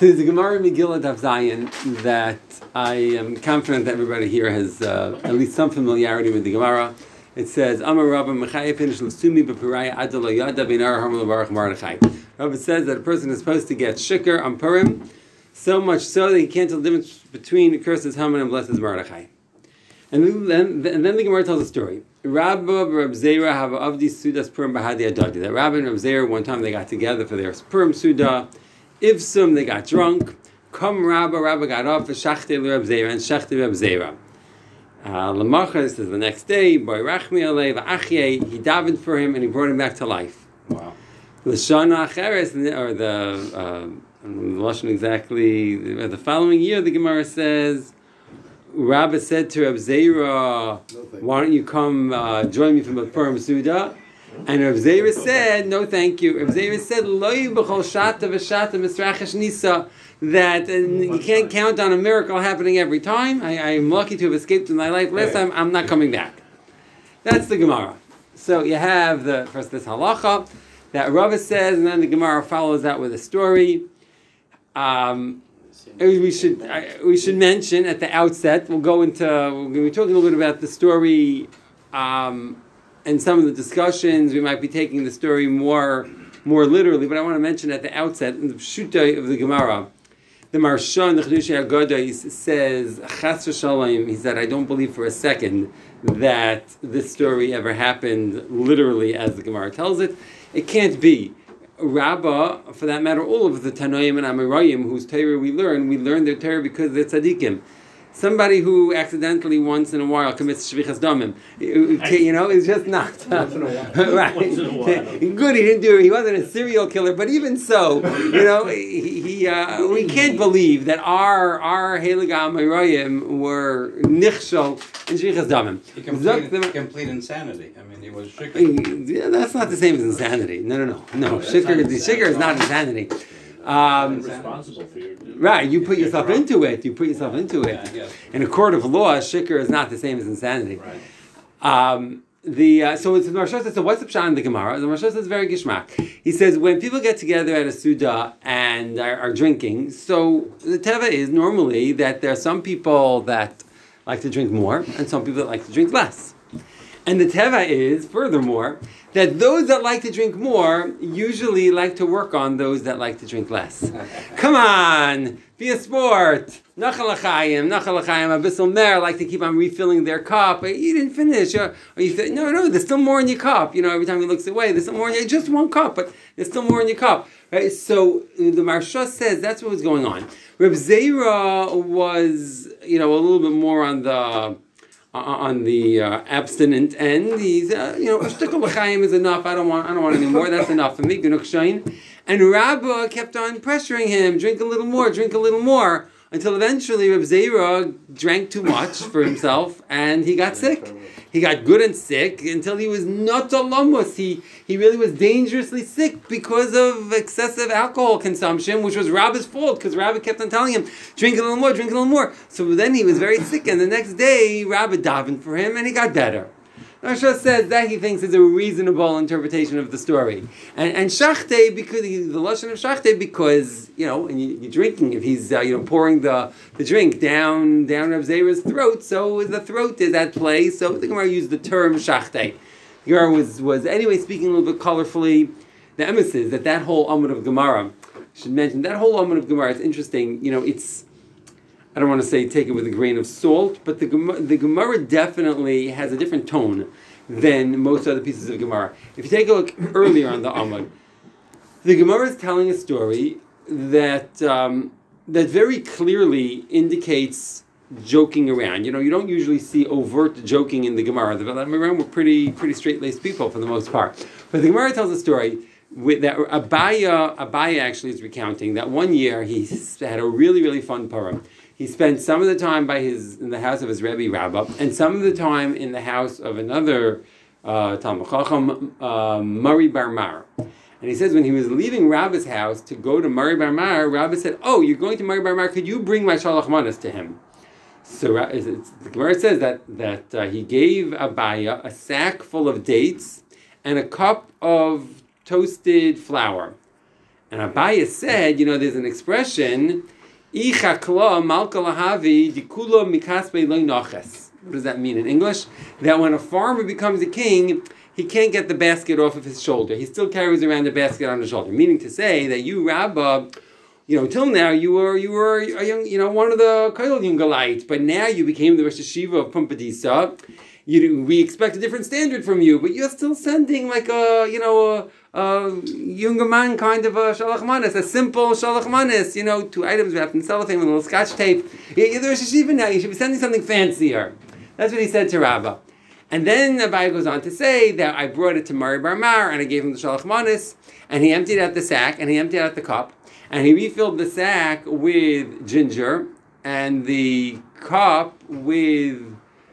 There's a Gemara in Megillah Daf Zayin that I am confident that everybody here has at least some familiarity with the Gemara. It says, Amar Rabba Mechaya finish l'sumi b'piraya adala yada b'nar harmal barach Mordechai. Rabba says that a person is supposed to get shikr on Purim, so much so that he can't tell the difference between curses Haman and blesses Mordechai. And then the Gemara tells a story. Rabba Reb Zera have avdi sudas Purim bahadi adadi. That Rabba and Reb Zera one time they got together for their Purim suda. Ivsum, they got drunk. Come Rabba got off, v'shachte Reb Zera, and shachte Reb Zera. Lamachas is the next day, boy Rachmi Alei, v'achye, he davened for him and he brought him back to life. Wow. L'shana acheres, or the Lashon exactly, the following year the Gemara says, Rabba said to Reb Zera, why don't you come join me for the Purim Suda? And Reb Zera said, no thank you. Reb Zera said, Lo b'chol shata v'shata misrachesh nisa, that you can't count on a miracle happening every time. I'm lucky to have escaped in my life. Last time, I'm not coming back. That's the Gemara. So you have first this halacha that Rabba says, and then the Gemara follows that with a story. We should mention at the outset, we're going to be talking a little bit about the story and some of the discussions. We might be taking the story more literally, but I want to mention at the outset, in the Pshuta of the Gemara, the Marsha, the Chedushei Haggadah, says, Chas v'shalom, he said, I don't believe for a second that this story ever happened literally as the Gemara tells it. It can't be. Rabbah, for that matter, all of the Tanoim and Amoraim, whose Torah we learn their Torah because they're tzaddikim. Somebody who accidentally once in a while commits shvichas damim, is just not right. Good, he didn't do it. He wasn't a serial killer, but even so, we can't believe that our Heilige Amoraim were nichshol in shvichas damim. Complete insanity. I mean, it was shikr. Yeah, that's not the same as insanity. No. Shikr is not insanity. Responsible for your right, you put yourself into it. Yeah. In a court of law, shikr is not the same as insanity. Right. So it's the Marsha says, so what's the pshat in the Gemara? The Marsha says very gishmak. He says when people get together at a suda and are drinking, so the teva is normally that there are some people that like to drink more and some people that like to drink less. And the teva is, furthermore, that those that like to drink more usually like to work on those that like to drink less. Come on, be a sport. Nachal L'chaim, Abyssal Mer like to keep on refilling their cup. You didn't finish. Or you say, no, there's still more in your cup. Every time he looks away, there's still more in your just one cup, but there's still more in your cup. Right? So the Marsha says that's what was going on. Reb Zera was, a little bit more on the abstinent end. He's a shtickle l'chaim is enough. I don't want any more. That's enough for me. Gunuk shayin. And Rabbah kept on pressuring him, drink a little more, until eventually Reb Zera drank too much for himself and he got sick. He got good and sick until he was not alamos. He really was dangerously sick because of excessive alcohol consumption, which was Rabbah's fault, because Rabbah kept on telling him, drink a little more. So then he was very sick, and the next day Rabbah davened for him and he got better. Rasha says that he thinks is a reasonable interpretation of the story. And shachte, because the lashon of shachte, because and you're drinking, if he's pouring the drink down Reb Zera's throat, so the throat is at play. So the Gemara used the term shachte. The Gemara was anyway speaking a little bit colorfully. The emes is that whole Amud of Gemara, I should mention that whole Amud of Gemara. It's interesting. It's, I don't want to say take it with a grain of salt, but the Gemara definitely has a different tone than most other pieces of Gemara. If you take a look earlier on the Amud, the Gemara is telling a story that very clearly indicates joking around. You don't usually see overt joking in the Gemara. The Gemara were pretty straight-laced people for the most part. But the Gemara tells a story that Abaya actually is recounting that one year he had a really, really fun Purim. He spent some of the time in the house of his Rebbe Rabbah, and some of the time in the house of another Talmid Chacham, Mari Bar Mar. And he says when he was leaving Rabbah's house to go to Mari Bar Mar, Rabbah said, "Oh, you're going to Mari Bar Mar? Could you bring my shalach manas to him?" So the Gemara says that he gave Abaya a sack full of dates and a cup of toasted flour. And Abaye said, there's an expression, "Ichakla malka lahavi dikulo mikaspe lo noches." What does that mean in English? That when a farmer becomes a king, he can't get the basket off of his shoulder. He still carries around the basket on his shoulder. Meaning to say that you, Rabbah, till now you were a young, one of the Koil Yungalites, but now you became the Rosh Hashiva of Pumbedisa. We expect a different standard from you, but you're still sending like a younger man kind of a shalach manis, a simple shalach manis, 2 items wrapped in cellophane with a little scotch tape. You're the Rosh Hashiva now, you should be sending something fancier. That's what he said to Rabbah. And then Abaye goes on to say that I brought it to Mari Bar Mar and I gave him the shalach manis, and he emptied out the sack and he emptied out the cup, and he refilled the sack with ginger and the cup with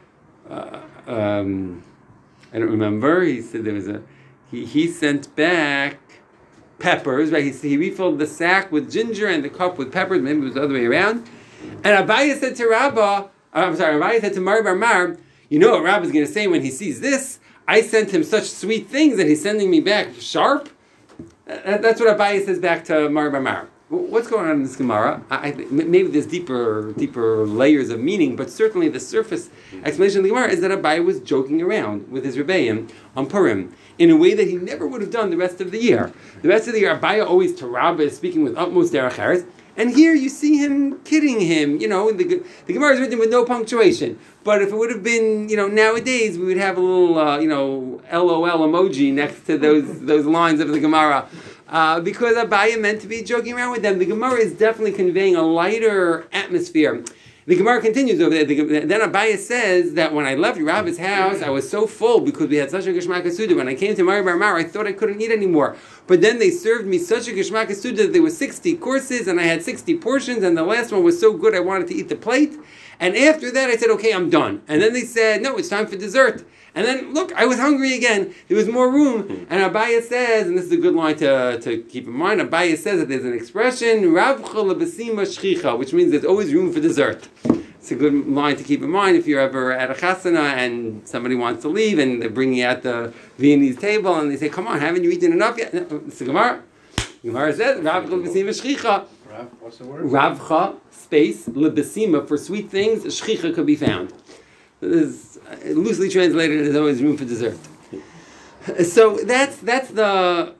I don't remember. He said there was he sent back peppers, right? He refilled the sack with ginger and the cup with peppers. Maybe it was the other way around. And Abaye said to Abaye said to Mari Bar Mar, what Rabbi's going to say when he sees this? I sent him such sweet things that he's sending me back sharp. That's what Abaye says back to Mari Bar Mar. What's going on in this Gemara? I think maybe there's deeper layers of meaning, but certainly the surface explanation of the Gemara is that Abaye was joking around with his Rebbeim on Purim in a way that he never would have done the rest of the year. The rest of the year, Abaye always to Rabbah is speaking with utmost derech eretz, and here you see him kidding him. The Gemara is written with no punctuation. But if it would have been, nowadays, we would have a little, LOL emoji next to those lines of the Gemara. Because Abaye meant to be joking around with them. The Gemara is definitely conveying a lighter atmosphere. The Gemara continues over there. Then Abaye says that when I left Rabbi's house, I was so full because we had such a Geshmak Suda. When I came to Mari Bar Mar, I thought I couldn't eat anymore. But then they served me such a Geshmak Suda that there were 60 courses and I had 60 portions, and the last one was so good I wanted to eat the plate. And after that I said, okay, I'm done. And then they said, no, it's time for dessert. And then, look, I was hungry again. There was more room. And Abaye says, and this is a good line to keep in mind, Abaye says that there's an expression, Ravcha lebesima shchicha, which means there's always room for dessert. It's a good line to keep in mind if you're ever at a chasana and somebody wants to leave and they're bringing out the Viennese table and they say, come on, haven't you eaten enough yet? No, it's the Gemara. Gemara says, Ravcha lebesima shchicha. What's the word? Ravcha, space, lebesima, for sweet things, shchicha could be found. Loosely translated, there's always room for dessert. So that's the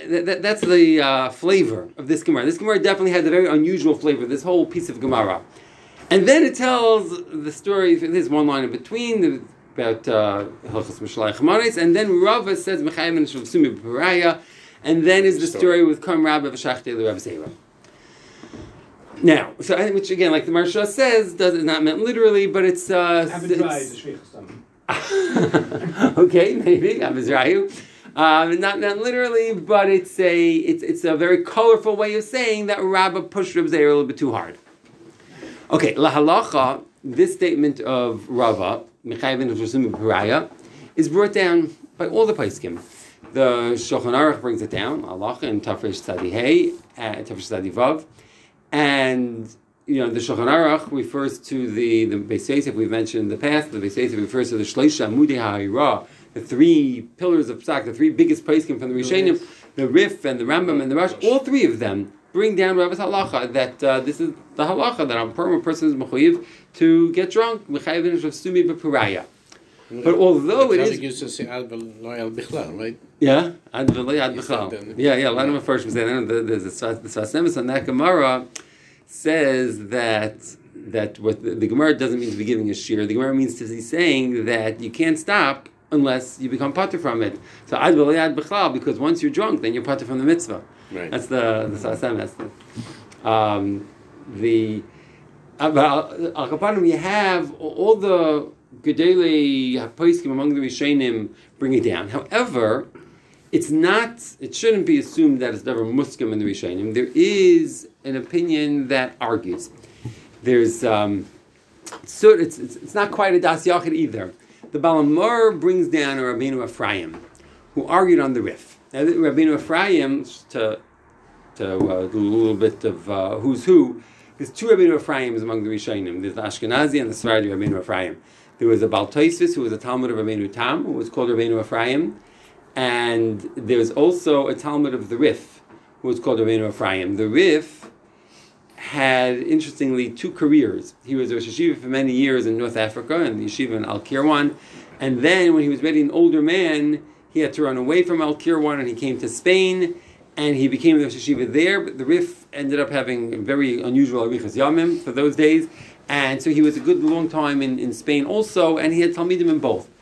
flavor of this Gemara. This Gemara definitely has a very unusual flavor, this whole piece of Gemara. And then it tells the story, there's one line in between, about Hilchos Mishlai Chamaris, and then Rava says, Mechayim and Shavsumi B'Paraya, and then is the story with Kam Rabba V'Shachtei L'Rav Zera. Now, which again, like the Maharsha says, is not meant literally, but it's... okay, maybe, Avizrayu. Not literally, but it's a very colorful way of saying that Rabbah pushed Reb Zera a little bit too hard. Okay, lahalacha, this statement of Rava, Mechayv and Rishum B'Paraya, is brought down by all the Paiskim. The Shulchan Aruch brings it down, halacha in Tafresh Tzadi Hey, Tafresh Tzadi Vav, and the Shulchan Aruch refers to the Beis Yosef we've mentioned in the past. The Beis Yosef refers to the Shleisha Amudei HaHaira, the 3 pillars of Psak, the 3 biggest Paiskim from the Rishonim, the Rif and the Rambam and the Rosh. All 3 of them bring down Rabbi's halacha that this is the halacha that a person is mechuyev to get drunk. Mechayev sumi b'paraya. But although it is, right? Yeah, ad bichlal. Yeah. A lot of my first say there's the Sfas Emes on that Gemara says that what the Gemara doesn't mean to be giving a shir. The Gemara means to be saying that you can't stop unless you become pater from it. So ad bichlal, because once you're drunk, then you're pater from the mitzvah. Right. That's the Sfas Emes. Al Kapanim, you have all the Gedolei Haposkim among the Rishonim bring it down. However, it shouldn't be assumed that it's never muskim in the Rishonim. There is an opinion that argues. There's it's not quite a Das Yachid either. The Balamor brings down a Rabbeinu Ephraim, who argued on the Rif. Now, Rabbeinu Ephraim, to do a little bit of who's who, there's 2 Rabbeinu Ephraims among the Rishonim. There's the Ashkenazi and the Sephardi Rabbeinu Ephraim. There was a Baal Tosfos who was a Talmud of Rabbeinu Tam, who was called Rabbeinu Ephraim, and there was also a Talmud of the Rif, who was called Rabbeinu Ephraim. The Rif had, interestingly, 2 careers. He was a Rosh Yeshiva for many years in North Africa, in the yeshiva in Al Kirwan. And then, when he was already an older man, he had to run away from Al Kirwan, and he came to Spain, and he became the Rosh Yeshiva there. But the Rif ended up having a very unusual Arichas Yamim for those days. And so he was a good long time in Spain also, and he had Talmidim in both.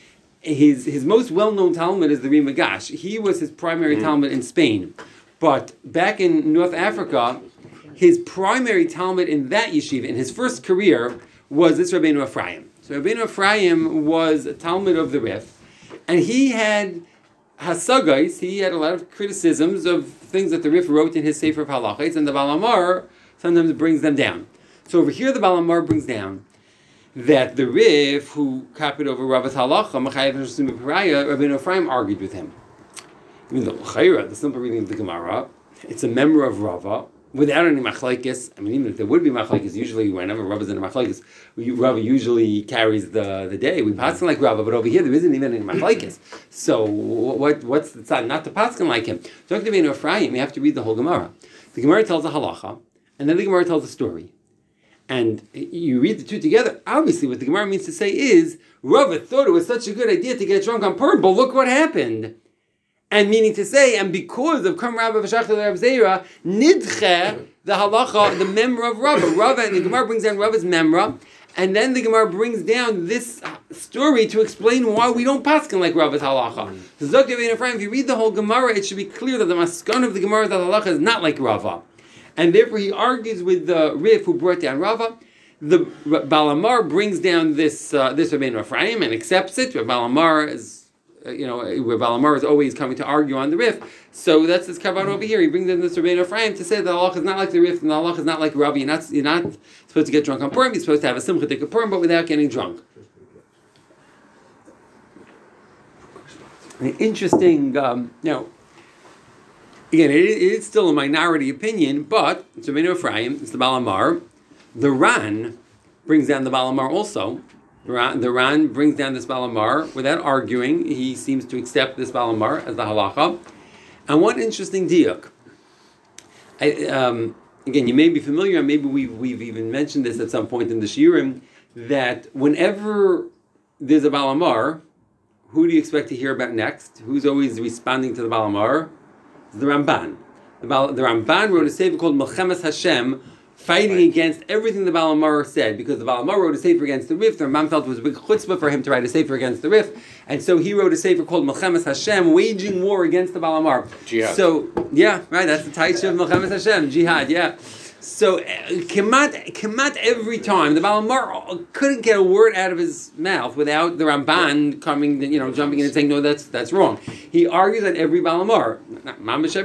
His most well-known Talmud is the Ri Magash. He was his primary Talmud in Spain. But back in North Africa, his primary Talmud in that yeshiva, in his first career, was this Rabbeinu Ephraim. So Rabbeinu Ephraim was a Talmud of the Rif, and he had hasagais, he had a lot of criticisms of things that the Rif wrote in his Sefer of Halachos, and the Baal Amar sometimes brings them down. So over here the Baal Amar brings down that the Rif, who copied over Rava's Halacha, Machayev Neshusum B'Paraya, Rabbeinu Ephraim argued with him. Even though Chayra, the simple reading of the Gemara, it's a member of Rava, without any machlekes. I mean, even if there would be machlekes, usually whenever Rava's in a machlekes, Rava usually carries the day. We paskin like Rava, but over here there isn't even any machlekes. So what's the tzad? Not to paskin like him. Talking to Rabbeinu Ephraim, you have to read the whole Gemara. The Gemara tells a halacha, and then the Gemara tells a story. And you read the two together. Obviously, what the Gemara means to say is, Rava thought it was such a good idea to get drunk on Purim, but look what happened. And meaning to say, and because of Kam Rabba V'Shachta Rav Zera, Nidche, the halacha, the memra of Rava, and the Gemara brings down Rava's memra, and then the Gemara brings down this story to explain why we don't paskin like Rava's halacha. So Zok Rabbeinu Ephraim, if you read the whole Gemara, it should be clear that the maskan of the Gemara that halacha is not like Rava. And therefore he argues with the Rif who brought down Rava. The Baal Amar brings down this Rabbeinu Ephraim and accepts it. Baal Amar is, where Baal Amar is always coming to argue on the Rif. So that's this kavan over here. He brings in this Rabbeinu Ephraim to say that Allah is not like the Rif and Allah is not like Rava. You're not supposed to get drunk on Purim. You're supposed to have a simcha dik Purim, but without getting drunk. An interesting, again, it is still a minority opinion, but it's Rabbeinu Ephraim, it's the Baal Amar. The Ran brings down the Baal Amar also. The Ran brings down this Baal Amar without arguing. He seems to accept this Baal Amar as the halacha. And one interesting diuk. Again, you may be familiar, and maybe we've even mentioned this at some point in the Shiurim, that whenever there's a Baal Amar, who do you expect to hear about next? Who's always responding to the Baal Amar? The Ramban. The Ramban wrote a sefer called Melchemes Hashem, fighting against everything the Baal Amar said, because the Baal Amar wrote a sefer against the Rif. The Ramban felt it was a big chutzpah for him to write a sefer against the Rif, and so he wrote a sefer called Melchemes Hashem, waging war against the Baal Amar. Jihad. So, yeah, right, that's the title of Melchemes Hashem, jihad, yeah. So, Kemat every time, the Baal Amar couldn't get a word out of his mouth without the Ramban coming, jumping in and saying, no, that's wrong. He argues at every Baal Amar, more than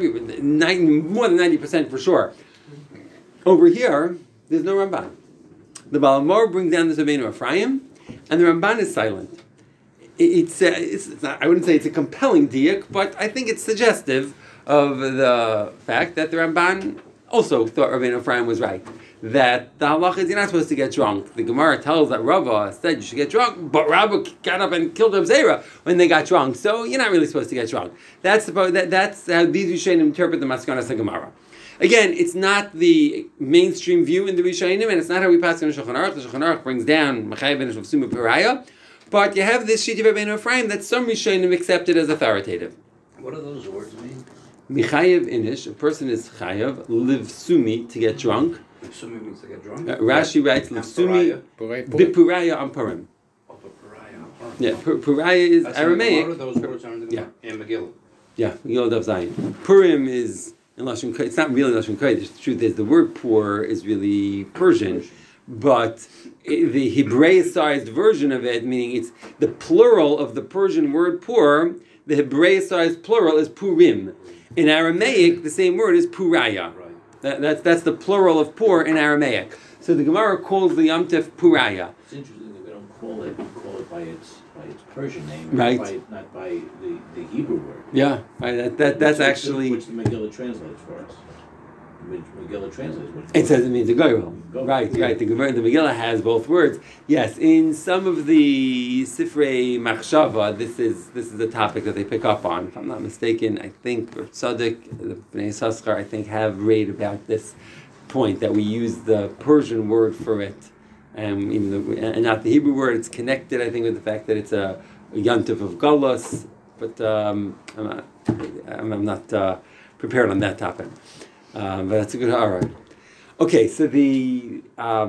90% for sure. Over here, there's no Ramban. The Baal Amar brings down the Rabbeinu Ephraim, and the Ramban is silent. It's not, I wouldn't say it's a compelling diuk, but I think it's suggestive of the fact that the Ramban also thought Rabbeinu Ephraim was right. That the halacha is you're not supposed to get drunk. The Gemara tells that Rava said you should get drunk, but Rava got up and killed Rav Zera when they got drunk, so you're not really supposed to get drunk. That's how these Rishonim interpret the Maskanas Gemara. Again, it's not the mainstream view in the Rishonim, and it's not how we pass in the Shulchan Aruch. The Shulchan Aruch brings down Machayev and Neshusum B'Paraya, but you have this sheet of Rabbeinu Ephraim that some Rishonim accepted as authoritative. What do those words mean? Michayev inish, a person is chayev, livsumi, to get drunk. Livsumi means to get drunk? Rashi writes livsumi, bipuraya on Purim. Oh, Puraya on Purim. Yeah, Puraya is Aramaic. What are those words are in the Gemara? In Megillah. Yeah, Megillah Daf Zayin. Purim is in Lashon Kodesh. It's not really Lashon Kodesh. The truth is, the word pur is really Persian, but the Hebraicized version of it, meaning it's the plural of the Persian word pur, the Hebraicized plural is purim. In Aramaic, the same word is puraya. Right. That's the plural of pur in Aramaic. So the Gemara calls the Yom Tov puraya. It's interesting that we don't call it by its Persian name, right? Not by the Hebrew word. Yeah, right. That's actually which the Megillah translates for us. Megillah translates what It says it means a goyrel. Go. Right. The Megillah has both words. Yes, in some of the Sifrei Machshava, this is a topic that they pick up on. If I'm not mistaken, I think Tzaddik, the Bnei Yissaschar, I think have read about this point that we use the Persian word for it, and not the Hebrew word. It's connected, I think, with the fact that it's a yontif of Galus, but I'm not prepared on that topic. But that's a good. All right. Okay, so the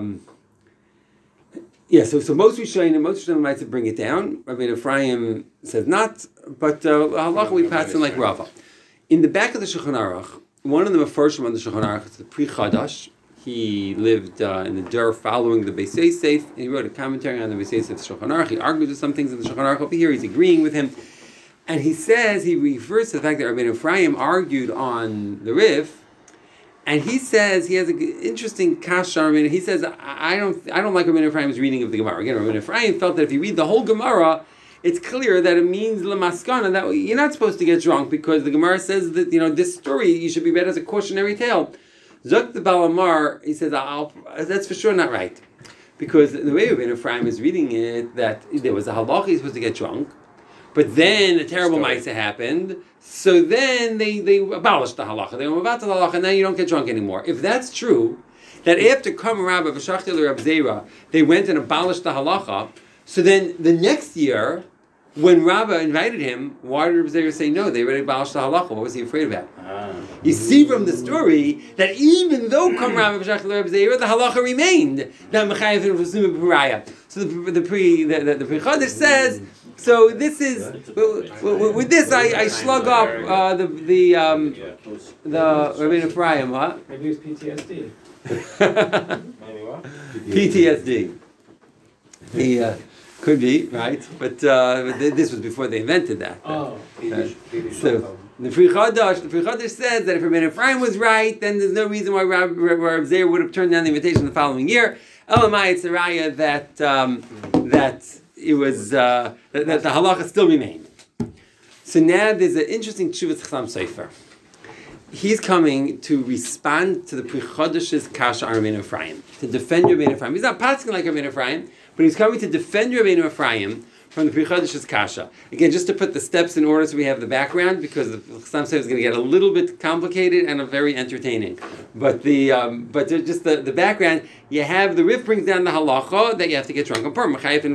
so most Rishonim might bring it down. Rabbi Ephraim says not, but halacha we pass in like Rava. In the back of the Shulchan Aruch, one of the Mefarshim on the Shulchan Aruch is the Pri Chadash. He lived in the Dur following the Beis Yosef, and he wrote a commentary on the Beis Yosef's Shulchan Aruch. He argues with some things in the Shulchan Aruch. Over here, he's agreeing with him, and he refers to the fact that Rabbi Ephraim argued on the Rif. And he says he has an interesting kasha. He says I don't like Rabbi Ephraim's reading of the Gemara. Again, Rabbi Ephraim felt that if you read the whole Gemara, it's clear that it means lemaskana that you're not supposed to get drunk because the Gemara says that this story you should be read as a cautionary tale. Zok the Balamar, he says that's for sure not right, because the way Rabbi Ephraim is reading it, that there was a halacha he's supposed to get drunk, but then a terrible ma'aseh happened. So then they abolished the halacha. They went about the halacha, and then you don't get drunk anymore. If that's true, that after Kam Rabba V'Shachti L'Rab Zera, they went and abolished the halacha. So then the next year, when Rabba invited him, why did Reb Zera say no? They already abolished the halacha. What was he afraid about? You see from the story that even though Kam Rabba V'Shachti L'Rab Zera, the halacha remained. That Mechayev and V'Sumah B'Paraya. So the Pri Chadash says. So this is with this I slug up the Rabbi Ephraim, what? Maybe it was PTSD. Maybe what? PTSD. He could be right, but this was before they invented that. Oh, So the Pri Chadash says that if Rabbi Ephraim was right, then there's no reason why Reb Zera would have turned down the invitation the following year. Elamai, it's a raya that it was that the halacha still remained. So now there's an interesting Tshuvas Chassam Sofer. He's coming to respond to the Pri Chadash's kasha on Rabbeinu Ephraim, to defend Rabbeinu Ephraim. He's not passing like Rabbeinu Ephraim, but he's coming to defend Rabbeinu Ephraim from the Pri Chadash's kasha. Again, just to put the steps in order so we have the background, because the Chassam Sofer is going to get a little bit complicated and very entertaining. But just the background, you have the Rif brings down the halacha that you have to get drunk on Purim. Rabbeinu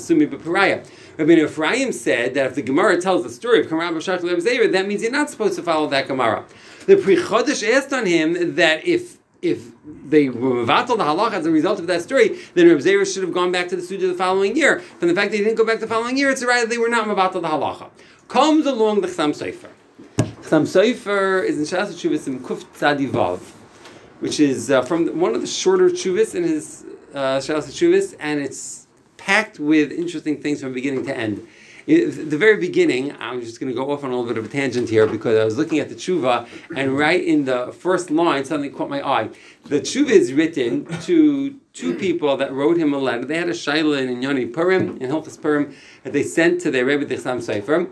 Ephraim said that if the Gemara tells the story of Kamar B'Shach Lev Zera, that means you're not supposed to follow that Gemara. The Pri Chadash asked on him that if they were mevatel the halacha as a result of that story, then Reb Zera should have gone back to the Suda the following year. From the fact that he didn't go back the following year, it's right that they were not mevatel the halacha. Comes along the Chassam Sofer. Chassam Sofer is in Shas Tshuvas in Kuf Tzadi Vav, which is from one of the shorter Tshuvas in his Shas Tshuvas, and it's packed with interesting things from beginning to end. At the very beginning, I'm just going to go off on a little bit of a tangent here because I was looking at the tshuva, and right in the first line, something caught my eye. The tshuva is written to two people that wrote him a letter. They had a shaila in Yoni Purim, in Hilchos Purim, that they sent to their Rebbe the Chassam Sofer.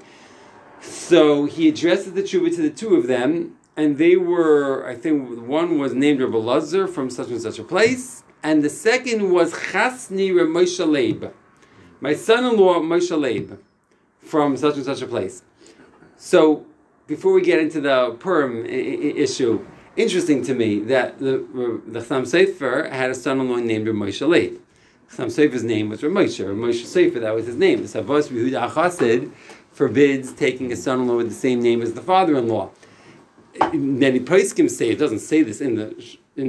So he addresses the tshuva to the two of them, and they were, I think one was named Rebbe Lazar from such and such a place, and the second was Chasni Reb Moshe Leib, my son-in-law Moshe Leib, from such and such a place. So, before we get into the Purim issue, interesting to me that the Chassam Sofer had a son-in-law named Reb Moshe Leib. Chassam Sofer's name was Reb Moshe Sofer, that was his name. The Savos Yehuda Chassid forbids taking a son-in-law with the same name as the father-in-law. Many poskim say, it doesn't say this in the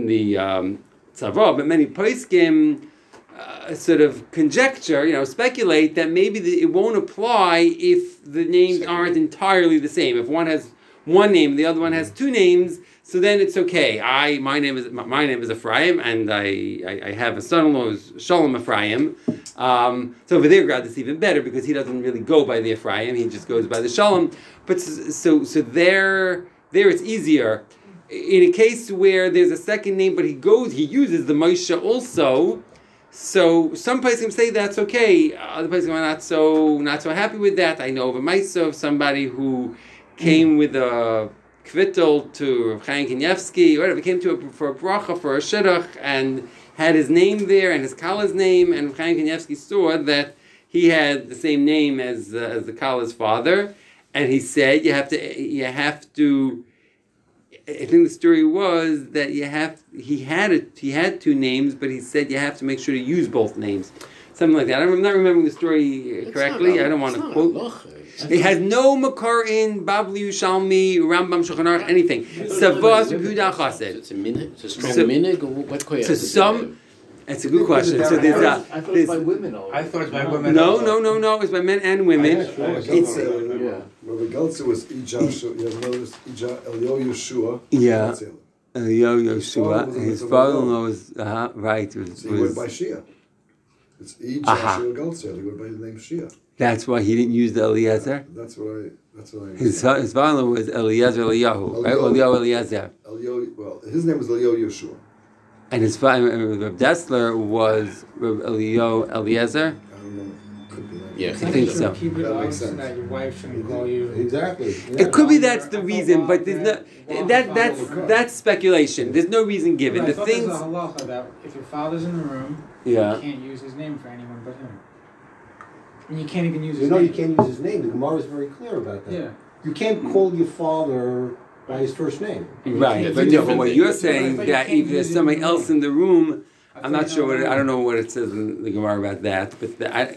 Tzavah, but many poskim sort of conjecture, speculate that maybe it won't apply if the names aren't entirely the same. If one has one name, the other one has two names, so then it's okay. My name is Ephraim, and I have a son-in-law who's Shalom Ephraim. So over there, God, it's even better because he doesn't really go by the Ephraim; he just goes by the Shalom. But so there it's easier. In a case where there's a second name, but he uses the Moshe also. So some places say that's okay. Other places are not so happy with that. I know of a Maisa of somebody who came with a kvittel to Rav Chaim Kanievsky, whatever. He came for a bracha, for a shidduch, and had his name there and his kala's name, and Rav Chaim Kanievsky saw that he had the same name as the kala's father, and he said you have to. I think the story was that he had two names, but he said you have to make sure to use both names. Something like that. I'm not remembering the story correctly. I don't want to quote. It has no makar in Babli Yushalmi, Rambam, Shulchan Aruch, anything. Savas Yehuda Chassid. It's a strong minig, or what koyach? To some, it's a good question. So there's I thought it was by women. I thought it was by women. No. It's by men and women. It's Rabbi Geltzer was Ija. You have noticed Ija Elio Yeshua. Yeah. Elio Yeshua. His father-in-law was right. So he went by Shia. It's Ija Shua Geltzer. He went by the name Shia. That's why he didn't use the Eliezer. That's what I. His father was Eliezer Eliyahu, right? Elio Eliezer. Well, his name was Elio Yeshua. And his father, Reb Dessler, was Reb Elio Eliezer. I don't know. Could be. Yeah, I think so. Keep it That out makes so sense. that your wife shouldn't call you. Exactly. It could be that's the reason, but there's no that's speculation. There's no reason given. The There's things, a halacha that if your father's in the room, yeah. you can't use his name for anyone but him. And you can't even use his You know name. you can't use his name. The Gemara is very clear about that. Yeah. You can't call your father by his first name. Right, It's but a no, but different what thing. you're saying But you that can't if there's use somebody his else name. in the room, I I'm not thought sure you I don't know what it says in the Gemara about that, but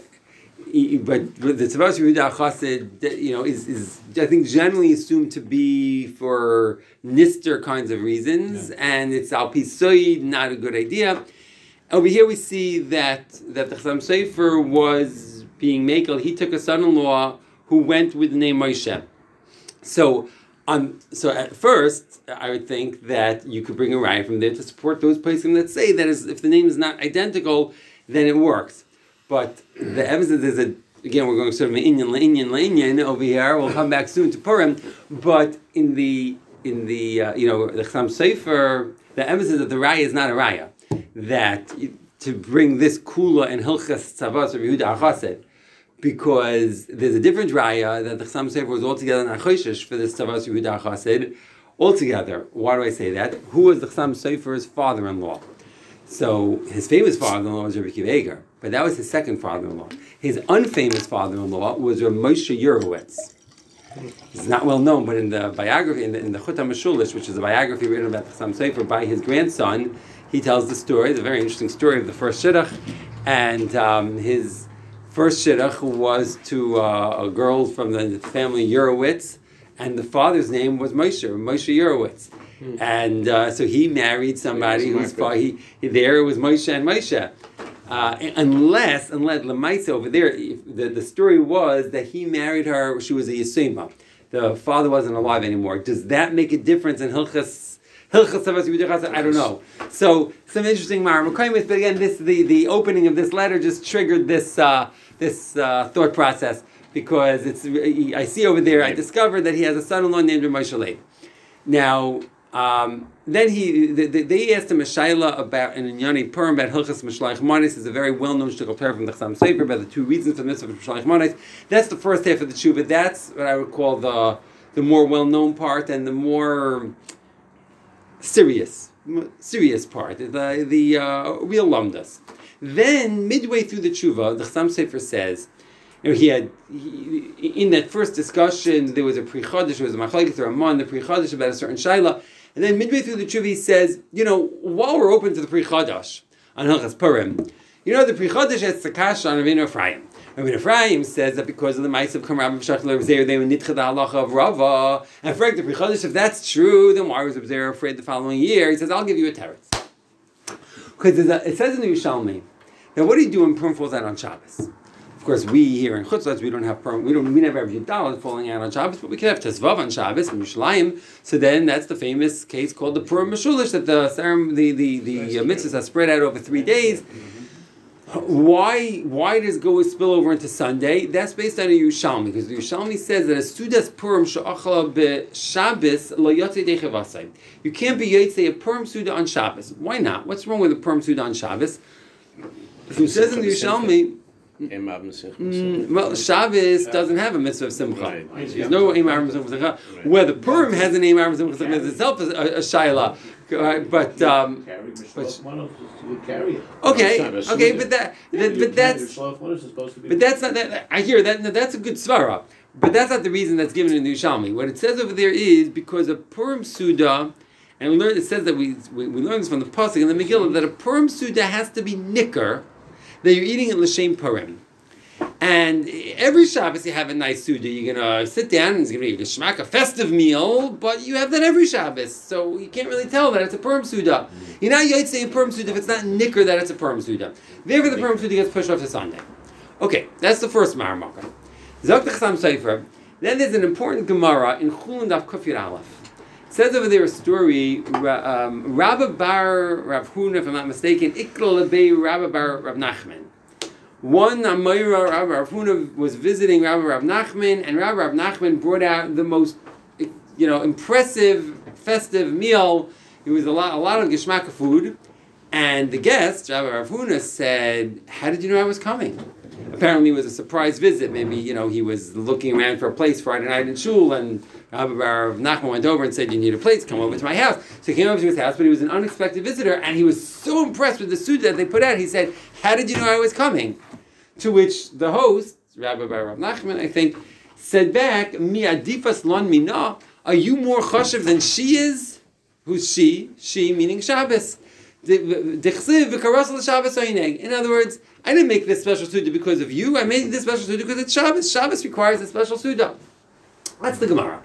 but the Tzavas Yehuda Chassid, is I think generally assumed to be for nister kinds of reasons, and it's al pisoid, not a good idea. Over here we see that the Chassam Sofer was being makel. He took a son-in-law who went with the name Moshe. So at first, I would think that you could bring a raya from there to support those places that say that if the name is not identical, then it works. But the evidence is again, we're going sort of an inyan over here. We'll come back soon to Purim. But in the the Chassam Sofer, the evidence that the raya is not a raya. That to bring this kula and hilchas tzavas of Yehuda Chassid, because there's a different raya that the Chassam Sofer was altogether not choishish for this tzavas Yehuda Chassid altogether. Why do I say that? Who was the Chassam Sofer's father-in-law? So his famous father-in-law was Rabbi Akiva Eiger, but that was his second father-in-law. His unfamous father-in-law was Rabbi Moshe Yerowitz. It's not well known, but in the biography, in the Chut HaMeshulish, which is a biography written about the Chassam Sofer by his grandson, he tells the story, the very interesting story of the first shidduch, and his first shidduch was to a girl from the family Yerowitz, and the father's name was Moshe Yerowitz. And so he married somebody whose father, there it was Moshe and Moshe. Unless Lemaisa over there, the story was that he married her, she was a Yesima. The father wasn't alive anymore. Does that make a difference in Hilchas Tzavas Yehuda Chassid? I don't know. So some interesting Maramakaimis, but again, the opening of this letter just triggered this thought process, because I see over there, I discovered that he has a son-in-law named Moshe Leib. Now, then they asked him a shaila about an Inyani Purim about Hilchas Mishloach Manos. Is a very well-known shtickle pair from the Chassam Sofer about the two reasons for the mitzvah of Mishloach Manos. That's the first half of the tshuva. That's what I would call the more well-known part and the more serious part, the real lumdas. Then midway through the tshuva, the Chassam Sofer says, in that first discussion there was a Pri Chodesh, there was a Machlekes or Amon, the Pri Chodesh about a certain shaila. And then midway through the tshuva he says, while we're open to the Pri Chodesh on Hilchas Purim, the Pri Chodesh has Tzakash on Rabbeinu Ephraim. Rabbeinu Ephraim says that because of the Ma'aseh of Kamrab Shachler Rebbezer, they were nitcha the halacha of Rava. And for the Pri Chodesh, if that's true, then why was Rebbezer afraid the following year? He says, I'll give you a teretz. Because it says in the Yerushalmi, now what do you do when Purim falls out on Shabbos? Of course, we here in Chutzlatz, we don't have Purim, we never have Yudal falling out on Shabbos, but we can have Tezvav on Shabbos in Yerushalayim. So then that's the famous case called the Purim Meshulish, that the mitzvahs are spread out over 3 days. Why does it go spill over into Sunday? That's based on a Yerushalmi, because the Yerushalmi says that a Sudas Purim she'achla b'Shabbos lo yotzei dechevasai. You can't be yotzei a Purim Suda on Shabbos. Why not? What's wrong with a Purim Suda on Shabbos? It says in the Yerushalmi, Well, Shabbos doesn't have a mitzvah of simcha. Right. There's no Eim Aram Simcha. Right. Whether Purim has an Eim Aram Simcha itself is a shayla. But okay, but that's not that. I hear that. That's a good svara, but that's not the reason that's given in the Yerushalmi. What it says over there is because a Purim Suda, and we learn. It says that we learn this from the pasuk in the Megillah that a Purim Suda has to be nicker, that you're eating it l'shem Purim. And every Shabbos you have a nice Suda. You're going to sit down and it's going to be a geschmack, a festive meal, but you have that every Shabbos. So you can't really tell that it's a Purim Suda. You're not yet saying Purim Suda if it's not nicker that it's a Purim Suda. Therefore the Purim Suda gets pushed off to Sunday. Okay, that's the first Maramaka. Zok Chasam Sefer. Then there's an important Gemara in Chulin Daf Kufir Aleph. It says over there a story, Rabba Bar Rav Huna, if I'm not mistaken, Ikla Lebei Rabba Bar Rav Nachman. One Amayra Rabbi Rav Huna was visiting Rabbi Rav Nachman, and Rabbi Rav Nachman brought out the most, impressive festive meal. It was a lot of geschmack food, and the guest Rabbi Rav Huna said, "How did you know I was coming?" Apparently, it was a surprise visit. Maybe he was looking around for a place Friday night in shul, and Rabbi Rav Nachman went over and said, "You need a place? Come over to my house." So he came over to his house, but he was an unexpected visitor, and he was so impressed with the suda that they put out. He said, "How did you know I was coming?" To which the host, Rabbi Rav Nachman, I think, said back, "Mi adifas lon mina, are you more chashiv than she is?" Who's she? She meaning Shabbos. In other words, I didn't make this special suda because of you. I made this special suda because it's Shabbos. Shabbos requires a special suda. That's the Gemara.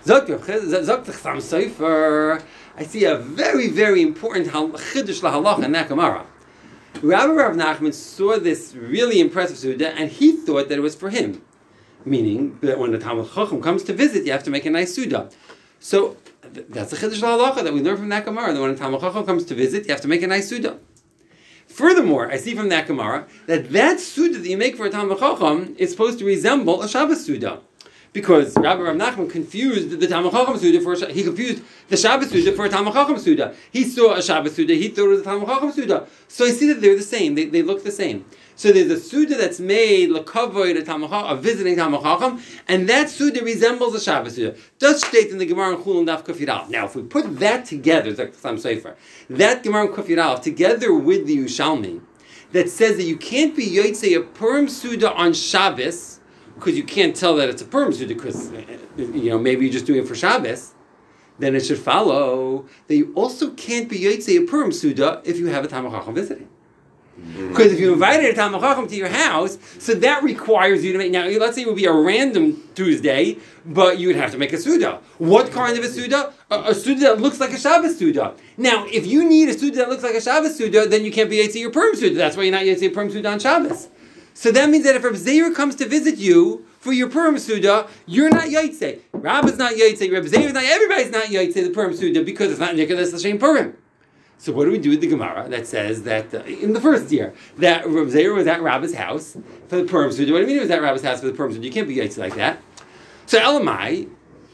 I see a very, very important chiddush lahalacha in that Gemara. Rabbi Rav Nachman saw this really impressive suda, and he thought that it was for him. Meaning that when the Talmud Chacham comes to visit, you have to make a nice suda. So that's the chiddush halacha that we learn from that Gemara. That when the Talmud Chacham comes to visit, you have to make a nice suda. Furthermore, I see from that Gemara that suda that you make for a Talmud Chacham is supposed to resemble a Shabbos suda. Because Rabbi Rav Nachman confused the Talmud Chacham Suda he confused the Shabbos Suda for a Talmud Chacham Suda. He saw a Shabbos Suda, he thought it was a Talmud Chacham Suda. So I see that they're the same, they look the same. So there's a Suda that's made, l'kavoy, a visiting Talmud Chacham, and that Suda resembles a Shabbos Suda. Does state in the Gemara in Chulun Daf Kufir Aleph. Now, if we put that together, that Gemara in Kufir Aleph, together with the Yerushalmi, that says that you can't be Yotzei a Purim Suda on Shabbos, because you can't tell that it's a Purim Suda, because maybe you're just doing it for Shabbos, then it should follow that you also can't be Yotzei a Purim Suda if you have a Talmud Chacham visiting. Because if you invited a Talmud Chacham to your house, so that requires you to make. Now, let's say it would be a random Tuesday, but you would have to make a Suda. What kind of a Suda? A Suda that looks like a Shabbos Suda. Now, if you need a Suda that looks like a Shabbos Suda, then you can't be Yotzei your Purim Suda. That's why you're not Yotzei a Purim Suda on Shabbos. So that means that if Rav Zeir comes to visit you for your Purim Suda, you're not Yotzei. Rab is not Yotzei. Rav Zeir is not. Everybody's not Yotzei the Purim Suda because it's not Nicholas L'Shem Purim. So what do we do with the Gemara that says that in the first year that Rav Zeir was at Rabba's house for the Purim Suda? What do you mean he was at Rabba's house for the Purim Suda? You can't be Yotzei like that. So Elamai,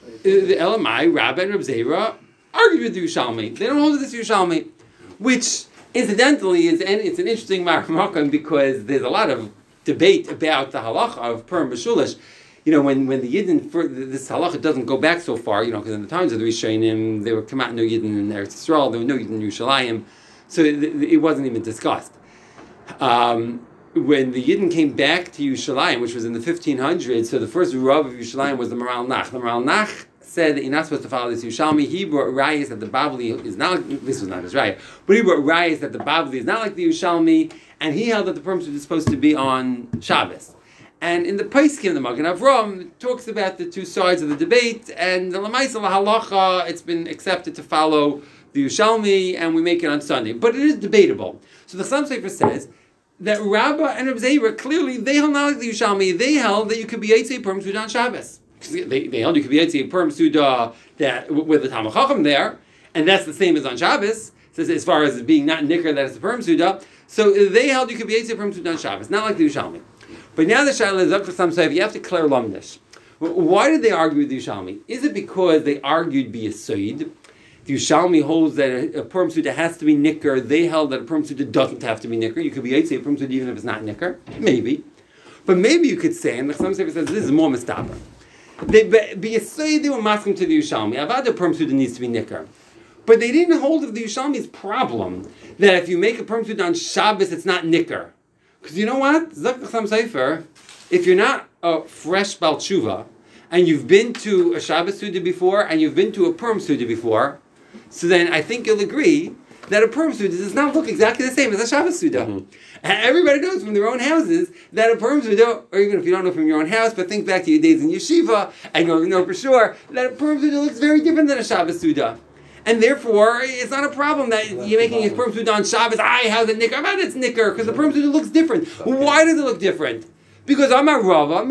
Rabba and Rav Zeir argued with the Yerushalmi. They don't hold this Yerushalmi, which incidentally it's an interesting Maramachon because there's a lot of debate about the halacha of Purim B'Shulish. When the Yidden, this halacha doesn't go back so far, because in the times of the Rishonim, there were come out no Yidden in Eretz Yisrael, there were no Yidden in Yerushalayim, so it wasn't even discussed. When the Yidden came back to Yerushalayim, which was in the 1500s, so the first Rav of Yerushalayim was the Maral Nach. The Maral Nach said that you're not supposed to follow this Yerushalmi. He brought rayas that the Babli is not, this was not his raya, but he brought rayas that the Babli is not like the Yerushalmi, and he held that the Purim is supposed to be on Shabbos. And in the Paiskim, the Magen Avraham talks about the two sides of the debate, and the Lamaisa Halacha, it's been accepted to follow the Yerushalmi, and we make it on Sunday. But it is debatable. So the Chasam Sofer says that Rabbah and Rav Zeir, clearly, they held not like the Yerushalmi, they held that you could be Yotzei Purim Suda on Shabbos. They held you could be Yotzei Purim Suda with the Talmud Chacham there, and that's the same as on Shabbos, so as far as being not nicker, that it's the Purim Suda. So they held you could be Yotzei Purim Suda on Shabbos, not like the Yerushalmi. But now the Shaila is up to some say, you have to clear Lumnish. Why did they argue with the Yerushalmi? Is it because they argued B'Yesod? The Yerushalmi holds that a Purim Suda has to be nicker. They held that a Purim Suda doesn't have to be nicker. You could be Yotzei a Purim Suda even if it's not nicker. Maybe. But maybe you could say, and the Chasam Sofer says this is more mistaber. They were masking to the Yerushalmi. Avada Purim Suda needs to be nicker. But they didn't hold of the Yerushalmi's problem that if you make a Purim Suda on Shabbos, it's not nicker. Because you know what? Zok Chasam Sofer, if you're not a fresh Baal Tshuva, and you've been to a Shabbos Suda before, and you've been to a Purim Suda before, so then I think you'll agree that a Purim Suda does not look exactly the same as a Shabbos Suda. And everybody knows from their own houses that a Purim Suda, or even if you don't know from your own house, but think back to your days in yeshiva, and you'll know for sure that a Purim Suda looks very different than a Shabbos Suda. And therefore, it's not a problem that you're making a Purim Suda on Shabbos. How's it nicker? About it's nicker, because the Purim Suda looks different. Why does it look different? Because I'm a Rava,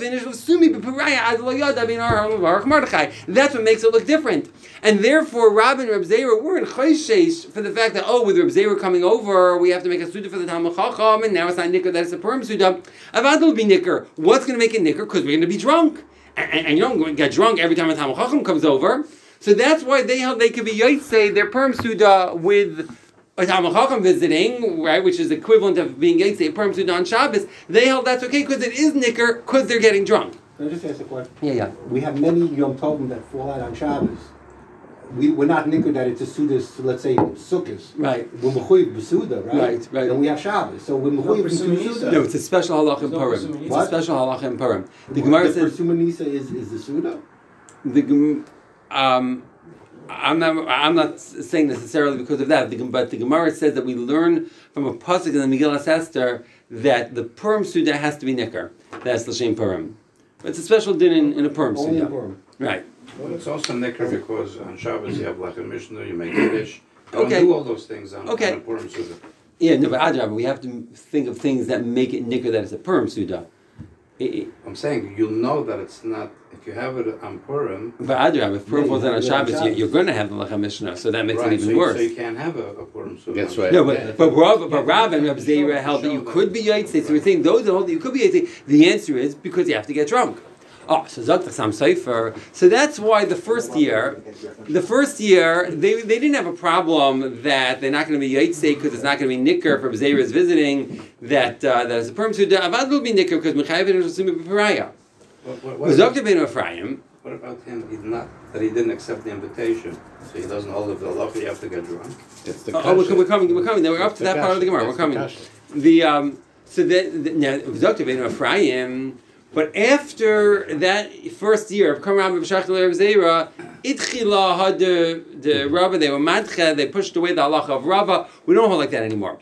that's what makes it look different. And therefore, Rab and Reb Zera weren't chayshesh for the fact that, with Reb Zera coming over, we have to make a Suda for the Talmud Chacham, and now it's not nicker, that's a Purim Suda. Avad will be nicker. What's going to make it nicker? Because we're going to be drunk. And you don't get drunk every time a Talmud Chacham comes over. So that's why they held they could be Yaitse, their Purim Suda with a Talmud Chacham visiting, right, which is equivalent of being Yaitse, a Purim Suda on Shabbos. They held that's okay because it is nicker because they're getting drunk. Can I just ask a question? Yeah. We have many Yom Tovim that fall out on Shabbos. We're not nicker that it's a Sudas, let's say, Sukkos. Right. We're Mechuyev B'Suda, right? Right. And we have Shabbos. So we're Mechuyev B'Suda. No, it's a special halacha in Purim. It's a special halacha in Purim. The Gemara says... The Persumanisa is the Suda? I'm not saying necessarily because of that, but the Gemara says that we learn from a pasuk in the Megillas Esther that the Purim Suda has to be nicker. That's L'Shem Purim. But it's a special din in a Purim Only Suda. in Purim. Right. Well, it's also nicker because on Shabbos you have like a Mishnah, you make Kiddush. You Okay. don't do all those things on a Purim Suda. Yeah, no, but Adrab, we have to think of things that make it nicker that it's a Purim Suda. I'm saying you'll know that it's not, if you have it on Purim. But Adrab, if Purim falls on Shabbos, you're going to have the Lecha Mishnah, so that makes it even worse. So you can't have a Purim Suda. That's right. No, but Rav and Reb Zera held that you could be Yaitse. So we're saying those that hold that you could be Yaitse. The answer is because you have to get drunk. So Zok Chasam Sofer. So that's why the first year, they didn't have a problem that they're not going to be Yaitse because it's not going to be Nicker if Reb Zera is visiting, that is a Purim Suda. Avad will be Nicker because Mechayev and Roshim B'Paraya. Zok Ben Ephraim. What about him? He didn't accept the invitation, so he doesn't hold of the law. You have to get drunk. It's the We're coming. Now we're up to that part of the Gemara. We're coming. Now Zok Ben Ephraim. But after that first year of Kam Rabbi B'Shach Reb Zera, Itchila had the Rabba, they were madcha, they pushed away the halacha of Rabba. We don't hold like that anymore.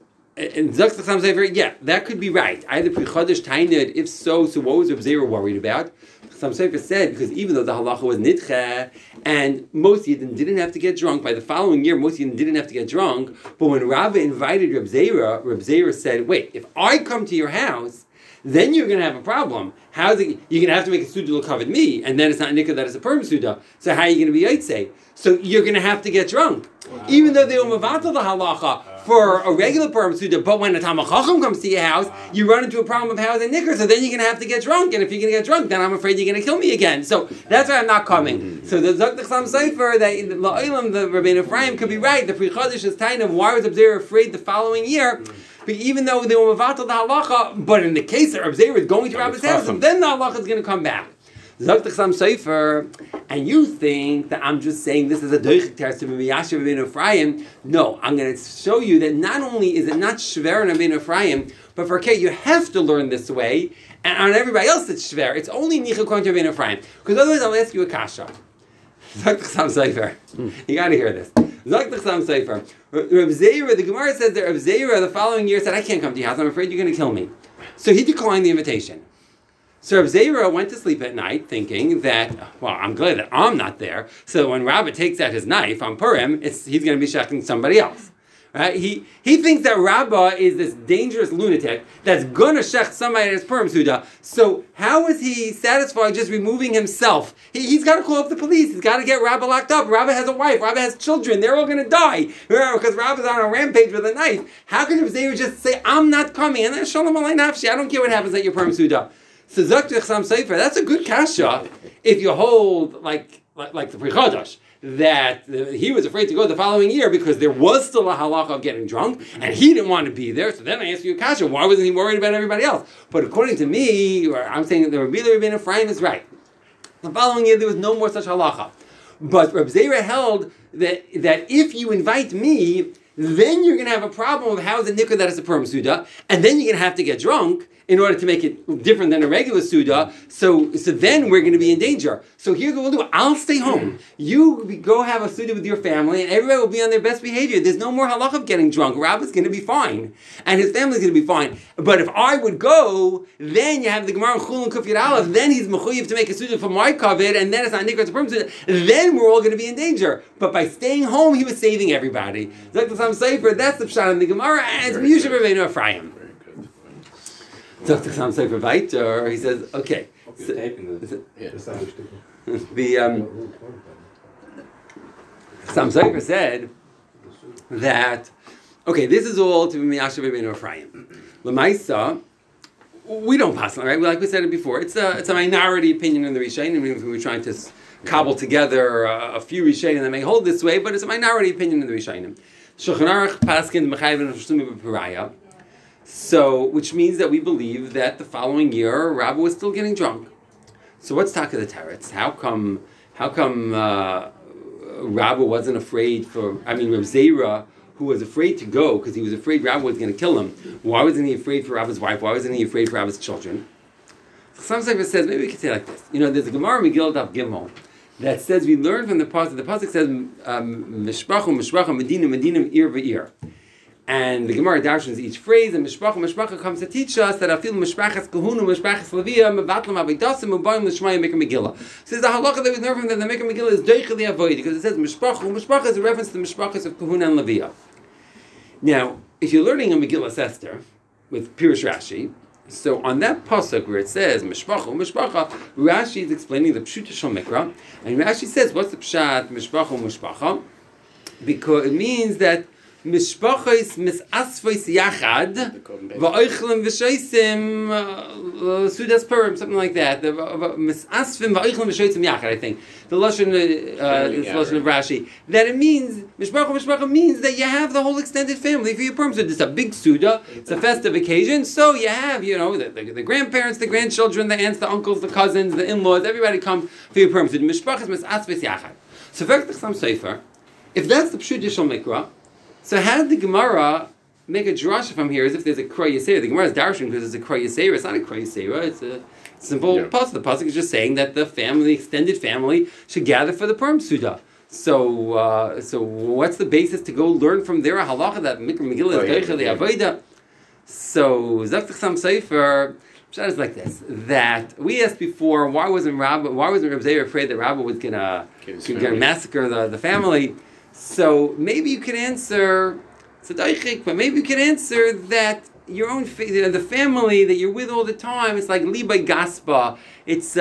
And Zok Chasam Sofer, yeah, that could be right. Either Pri Chodesh Tainid, if so what was Reb Zera worried about? Chasam Sofer said, because even though the halacha was nidcha, and most Yidden didn't have to get drunk, by the following year, most Yidden didn't have to get drunk, but when Rabba invited Reb Zera said, wait, if I come to your house, then you're going to have a problem. How's it? You're going to have to make a Suda to cover me, and then it's not Nikah, that it's a Purim Suda. So how are you going to be Yaitse? So you're going to have to get drunk. Wow. Even though they were Mavatal the halacha for a regular Purim Suda, but when a Talmud Chacham comes to your house, you run into a problem of housing Nikah, so then you're going to have to get drunk, and if you're going to get drunk, then I'm afraid you're going to kill me again. So that's why I'm not coming. So the Zok Chasam Sofer, that in the La'olam, the Rabbeinu Ephraim could be right. The Pri Chodesh is kind of why was Abzir afraid the following year? But even though they were mavatal the halacha, but in the case that Reb Zera is going to Rabbi's house, then the halacha is going to come back. Zok Chasam Sofer, and you think that I'm just saying this is a doichik teres to Miyasher Rabbeinu Ephraim. No, I'm going to show you that not only is it not shver in Rabbeinu Ephraim, but for Kay, you have to learn this way, and on everybody else it's shver. It's only nichah according to Rabbeinu Ephraim. Because otherwise I'll ask you a kasha. Zok Chasam Sofer. You got to hear this. Zok Chasam Sofer. Reb Zera, the Gemara says that Reb Zera the following year said, I can't come to your house, I'm afraid you're going to kill me. So he declined the invitation. So Reb Zera went to sleep at night thinking that, well, I'm glad that I'm not there, so when Rabbi takes out his knife on Purim, he's going to be shechting somebody else. Right? He thinks that Rabbah is this dangerous lunatic that's going to shech somebody at his Purim Suda. So how is he satisfied just removing himself? He's got to call up the police. He's got to get Rabbah locked up. Rabbah has a wife. Rabbah has children. They're all going to die because Rabbah's on a rampage with a knife. How can Zera just say, I'm not coming? And then Shalom Alei Nafshi, I don't care what happens at your Purim Suda. So Zok Chasam Sofer, that's a good kasha if you hold like the Pri Chodesh. that he was afraid to go the following year because there was still a halacha of getting drunk, and he didn't want to be there. So then I asked you, Kasha, why wasn't he worried about everybody else? But according to me, or I'm saying that the Rabbi Ephraim is right. The following year there was no more such halacha. But Reb Zera held that if you invite me, then you're going to have a problem of how is a nikkur that is a perm suda, and then you're going to have to get drunk in order to make it different than a regular suda. So then we're going to be in danger. So here's what we'll do. I'll stay home. You go have a suda with your family, and everybody will be on their best behavior. There's no more halach of getting drunk. Rabbi's going to be fine, and his family's going to be fine. But if I would go, then you have the Gemara Chul and Kuf Yud Aleph. Then he's mechuyev to make a suda for my kavod, and then it's not nikkur, it's a perm suda. Then we're all going to be in danger. But by staying home, he was saving everybody. Dr. Sam Sefer, that's the pshat in the Gemara, and it's Miyusha Rabbeinu Ephraim. Dr. Sam Sefer weiter, he says, okay. So, Sam Sefer said that, okay, this is all to be Miyashav Rabbeinu Ephraim. L'maisa, we don't pass on, right? Like we said it before, it's a minority opinion in the Rishonim. We were trying to cobble together a few Rishonim that may hold this way, but it's a minority opinion in the Rishonim. Shulchan Aruch paskin m'chayven v'shlumi b'paraya. So, which means that we believe that the following year Rabbi was still getting drunk. So what's Taka the Teretz? How come Rabbi wasn't afraid Reb Zera, who was afraid to go because he was afraid Rabbi was going to kill him, why wasn't he afraid for Rabbi's wife? Why wasn't he afraid for Rabbi's children? Some says, maybe we could say like this. There's a Gemara Megillah Daf Gimel that says we learn from the pasuk. The pasuk says Mishpachu Medina Ir v'ir. And the Gemara darshans each phrase, and Mishpacha comes to teach us that I feel Mishpachas Kahunu, Mishpachas Levia, Mevatlam Avidasim, Mubayim L'Shmaya Mikra Megillah. So the halacha that we learn from that the Mikra Megillah is Deicheli Avoid, because it says Mishpacha is a reference to the Mishpachas of Kahuna and Levia. Now, if you're learning a Megillah Esther with Pirush Rashi, so on that pasuk where it says Mishpacha, Rashi is explaining the Pshuta Shal Mikra, and Rashi says, what's the Pshat Mishpacha? Because it means that Mishpachos misasvos yachad va'oichlem v'sheisim sudas purim, something like that. Misasvim va'oichlem v'sheisim yachad. I think the lashon of Rashi that it means mishpacha means that you have the whole extended family for your purim. So it's a big suda. It's a festive occasion. So you have the grandparents, the grandchildren, the aunts, the uncles, the cousins, the in-laws. Everybody comes for your purim. So mishpachos misasvos yachad. So V'erech Sam Sefer, if that's the pshuta shel mikra. So how did the Gemara make a drasha from here as if there's a Kroi Yisera? The Gemara is darshan because it's a Kroi Yisera. It's not a Kroi Yisera. It's a simple pasuk. The pasuk is just saying that the extended family, should gather for the Purim Suda. So what's the basis to go learn from there a halacha that Megillah is Deicheli Avoda? So Zaktik Sam Sefer Pshat is like this: that we asked before, why wasn't Reb Zera afraid that Rabbi was gonna massacre the family? So maybe you could answer, but maybe you could answer that your own the family that you're with all the time. It's like libay gaspa. It's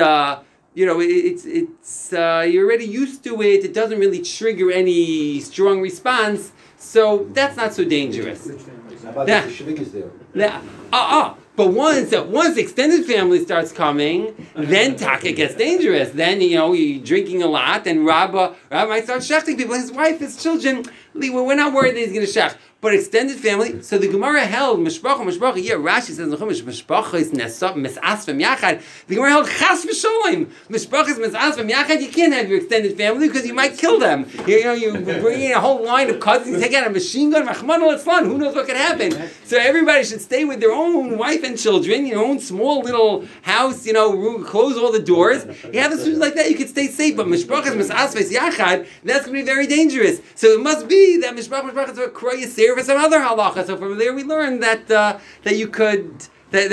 you're already used to it. It doesn't really trigger any strong response. So that's not so dangerous. How about the shvik is there? But once extended family starts coming, then Taka gets dangerous. Then you're drinking a lot, and Rabbi might start shechting people. His wife, his children. We're not worried that he's going to shech. But extended family. So the Gemara held mishpacha. Yeah, Rashi says mishpacha is misasvim yachad. The Gemara held chas v'sholem. Mishpacha is misasvim yachad. You can't have your extended family because you might kill them. You bring in a whole line of cousins. You take out a machine gun. Rachmana litzlan. Who knows what could happen? So everybody should stay with their own wife and children. Your own small little house. Room, close all the doors. You have a situation like that. You could stay safe. But mishpacha is misasvim yachad. That's going to be very dangerous. So it must be that mishpacha is a Kroi Yisera for some other halacha. So from there we learned that you could the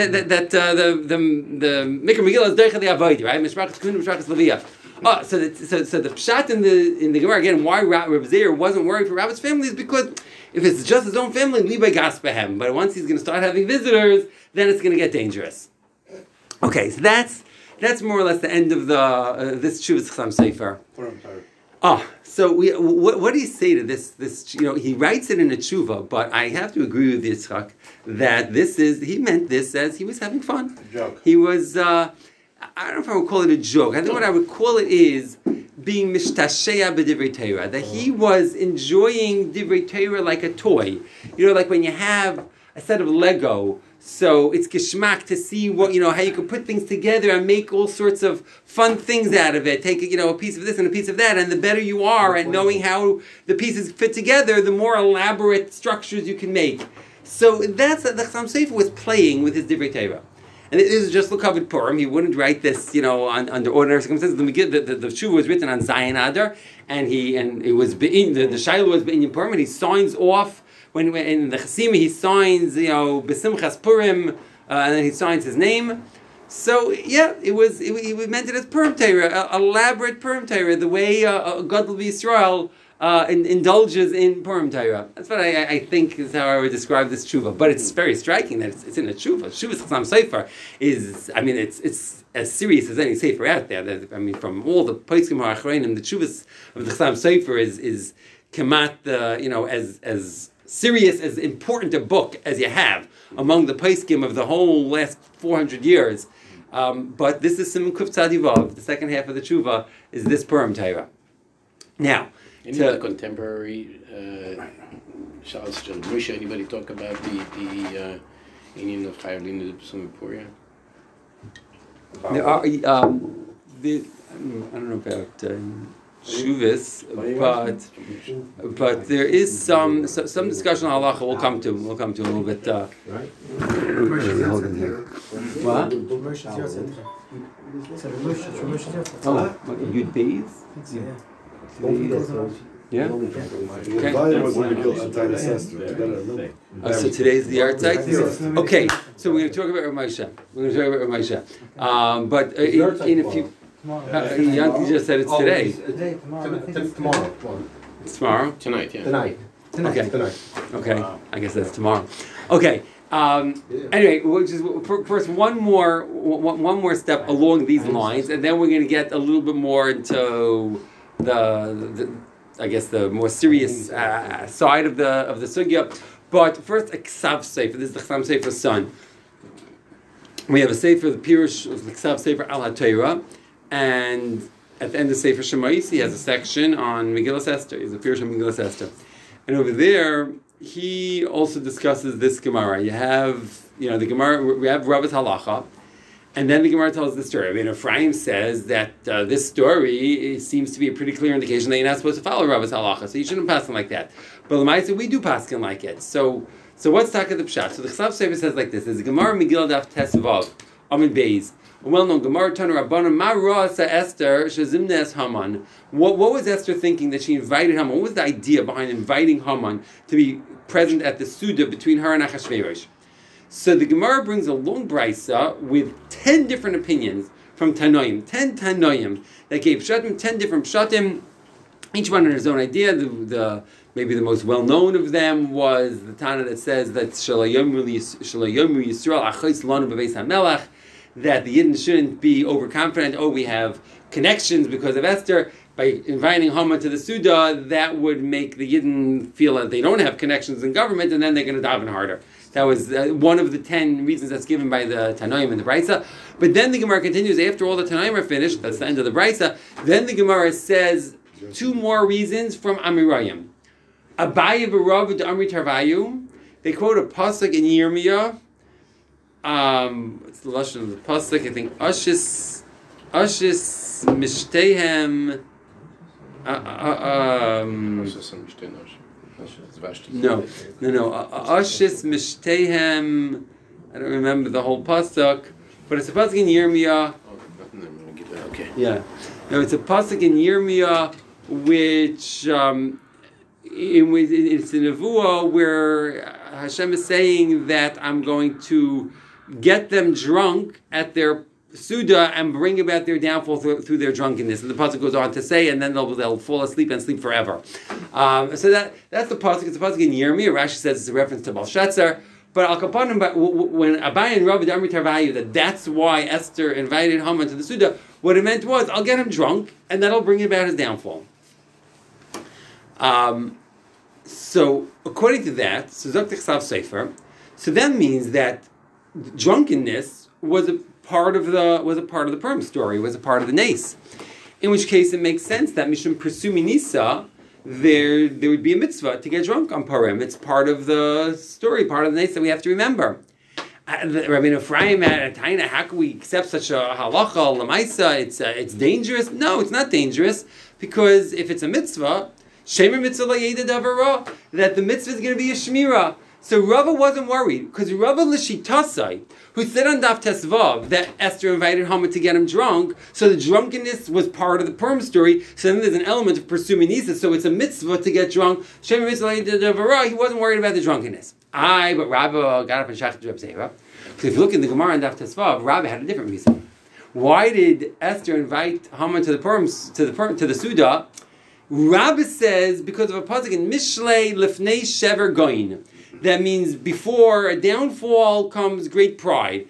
Mikra Megillah is Deicheli Avoda, right? Mishpachas Kahuna, Mishpachas Levia. So the pshat in the Gemara again, why Reb Zera wasn't worried for Rabbi's family is because if it's just his own family, libay gaspahem. But once he's going to start having visitors, then it's going to get dangerous. Okay, so that's more or less the end of this Shuvas Chasam Sefer. So what do you say to this? He writes it in a tshuva, but I have to agree with Yitzchak that he meant this as he was having fun. Joke. He was, I don't know if I would call it a joke. I think what I would call it is being mishtashea b'divrei Torah, that he was enjoying divrei Torah like a toy. You know, like when you have a set of Lego, so it's geschmack to see what, you know, how you can put things together and make all sorts of fun things out of it. Take, you know, a piece of this and a piece of that, and the better you are at knowing how the pieces fit together, the more elaborate structures you can make. So that's the Chassam Sofer was playing with his divrei Torah. And this is just L'Kavod Purim. He wouldn't write this, you know, under ordinary circumstances. The Tshuva was written on Zayin Adar, and it was the Shiloh was B'inyan Purim, and he signs off when in the Chasima he signs, you know, B'Simchas Purim, and then he signs his name. So yeah, he meant it as Purim Torah, elaborate Purim Torah, the way Gadol B'Yisrael indulges in Purim Torah. That's what I think is how I would describe this tshuva. But it's very striking that it's in a tshuva. Tshuva's Chassam Sofer is, I mean, it's as serious as any sefer out there. I mean, from all the poskim ha'achreinim, the tshuvas of the Chassam Sofer is kamat, you know, as serious, as important a book as you have among the poskim of the whole last 400 years. But this is Siman Kuf Tzadi Vav. The second half of the tshuva is this Purim Torah. Now, any of the contemporary Shabbos Moshe, anybody talk about the Indian of Chayav Lina B'Sum Puria? There are, I don't know about Shuvis, but there is some discussion on halacha. We'll come to a little bit. Right? Hold in here. What? Oh, Yud Beis? Yeah. Okay. So today's the art site. Okay. So we're going to talk about Rav Moshe. But in a few. Yanki just said it's today. Tomorrow. It's tomorrow? Tonight, yeah. Tonight. Okay. I guess that's tomorrow. Okay. Anyway, which is first one more step along these lines, and then we're going to get a little bit more into the I guess the more serious side of the sugya. But first, a Ksav Sefer. This is the Chassam Sofer's son. We have a Sefer, the Pirush of the Ksav Sefer Al HaTorah, and at the end of Sefer Shemais, he has a section on Megillas Esther. He's a Pirush on Megillas Esther, and over there he also discusses this Gemara. You have, you know, the Gemara. We have Rabbis Halacha. And then the Gemara tells the story. I mean, Ephraim says that this story seems to be a pretty clear indication that you're not supposed to follow Rabbis Halacha, so you shouldn't pass him like that. But Lamaisa, we do pass him like it. So what's Taka the Pshat? So the Chsav Sefer says like this: there's a Gemara Megillah Daf Tesvav Amid Beis, a well-known Gemara Tana Rabbanan Ma Ra'asa Esther Shezimnes Haman. What was Esther thinking that she invited Haman? What was the idea behind inviting Haman to be present at the Suda between her and Achashverosh? So the Gemara brings a long brisa with 10 different opinions from Tanoim, 10 Tanoim that gave Pshatim, 10 different Pshatim, each one on his own idea. The maybe the most well-known of them was the Tana that says that Shalayomu Yisrael Achos Lanu B'Beis HaMelech, that the Yidden shouldn't be overconfident. Oh, we have connections because of Esther. By inviting Haman to the Suda, that would make the Yidden feel that they don't have connections in government, and then they're going to daven harder. That was one of the 10 reasons that's given by the Tanoim and the Brisa. But then the Gemara continues, after all the Tanoim are finished, that's the end of the Brisa, then the Gemara says 2 more reasons from Amirayim. Abaye v'Rav d'Amri Tarvayu, they quote a pasuk in Yirmiyah. It's the lashon of the pasuk, I think, Ashis Mishtehem. No. Ashis Mishtehem. I don't remember the whole pasuk, but it's a pasuk in Yirmiyah. Okay. Yeah. No, it's a pasuk in Yirmiyah, which it's a nevuah where Hashem is saying that I'm going to get them drunk at their Suda and bring about their downfall through their drunkenness. And the pasuk goes on to say, and then they'll fall asleep and sleep forever. So that's the pasuk. It's a pasuk in Yirmiyah. Rashi says it's a reference to Belshazzar. But Al Kapanim, when Abaye and Rav d'Amri Tarvayu, that's why Esther invited Haman to the Suda, what it meant was, I'll get him drunk, and that'll bring about his downfall. So according to that, so Zok Chsav Sefer, so that means that drunkenness was a part of the Purim story, was a part of the Nace. In which case, it makes sense that Mishum Persumi Nisa, there would be a mitzvah to get drunk on Purim. It's part of the story, part of the Nace that we have to remember. Rabbi Ephraim had a taina. How can we accept such a halacha lemaisa? It's dangerous. No, it's not dangerous, because if it's a mitzvah, shemer mitzvah la'yeda davara, that the mitzvah is going to be a shmira. So Rava wasn't worried, because Rava l'shitasai, who said on Daf Tesvav that Esther invited Haman to get him drunk, so the drunkenness was part of the Purim story, so then there's an element of pursuing Nisa, so it's a mitzvah to get drunk. Shemer mitzvah la'yeda davara, he wasn't worried about the drunkenness. But Rava got up and shachted Reb Zera. Because if you look in the Gemara and Daf Tesvav, Rava had a different reason. Why did Esther invite Haman to the Suda? Rava says because of a pasuk in Mishlei Lifnei Shever Goin. That means before a downfall comes great pride.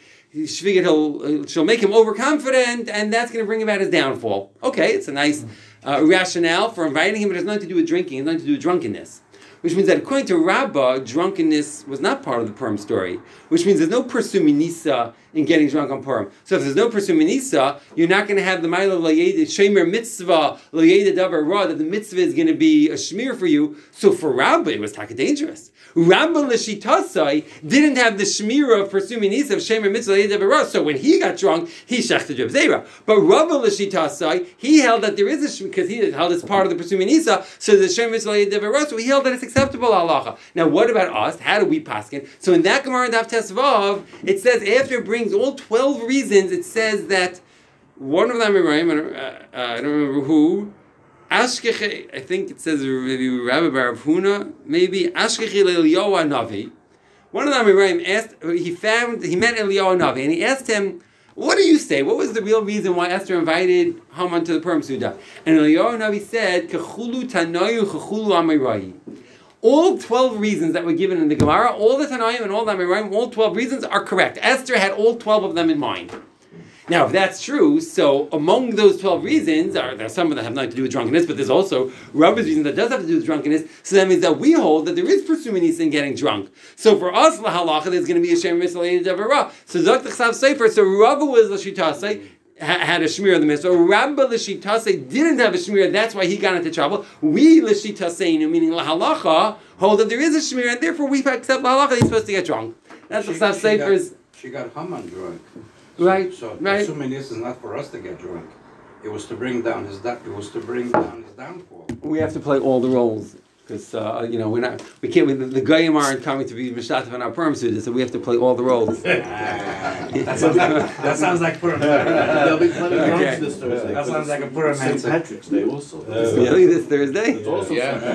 She'll make him overconfident, and that's going to bring about his downfall. Okay, it's a nice rationale for inviting him, but it has nothing to do with drinking. It has nothing to do with drunkenness. Which means that according to Rabbah, drunkenness was not part of the Purim story. Which means there's no Persumi Nisa in getting drunk on Purim. So if there's no Persumi Nisa, you're not going to have the Ma'ila L'Yeda Shemer Mitzvah L'Yeda Davar Ra, that the mitzvah is going to be a shmir for you. So for Rabbah, it was taka dangerous. Rabbah L'Shitasai didn't have the shmira of Persumi Nisa of Shemer Mitzvah L'Yeda Davar Ra. So when he got drunk, he shechted Reb Zera. But Rabbah L'Shitasai, he held that there is a shmir, because he held as part of the Persumi Nisa, so the Shemer Mitzvah L'Yeda Davar Ra, so he held that it's acceptable halacha. Now, what about us? How do we paskin? So in that Gemara in Daf Tesvav, it says after it brings all 12 reasons, it says that one of them, I don't remember who, Ashkeche, I think it says maybe Rabbi Bar Huna, maybe Ashkeche Eliyahu Navi. One of them asked, he met Eliyahu Navi, and he asked him, what do you say? What was the real reason why Esther invited Haman to the Purim Suda? And Eliyahu Navi said, Kechulu Tanayu Chechulu Amirai. All 12 reasons that were given in the Gemara, all the Tanaim and all the Amirai, all 12 reasons are correct. Esther had all 12 of them in mind. Now, if that's true, so among those 12 reasons, there's some that have nothing to do with drunkenness, but there's also Rabbi's reason that does have to do with drunkenness, so that means that we hold that there is pursuing in getting drunk. So for us, la halacha, there's going to be a Shem Mitzvah Davara. So Dr. Chsav Sefer, so Rabbi was Lashitase, had a shmir of the mitzvah. Rabbi Lashitase didn't have a shmir, that's why he got into trouble. We Lashitaseinu, meaning la halacha, hold that there is a shmir, and therefore we accept la halacha, he's supposed to get drunk. That's the Chsav Sefer's. She got Haman drunk. Right. So right. assuming this is not for us to get drunk. It was to bring down his downfall. We have to play all the roles. Because the Goyim aren't coming to be Mishtatev on our Purim Suda, so we have to play all the roles. that sounds like Purim. There'll be plenty of drunks this Thursday. That sounds like a Purim St. answer. Patrick's Day also. Really, this Thursday? It's also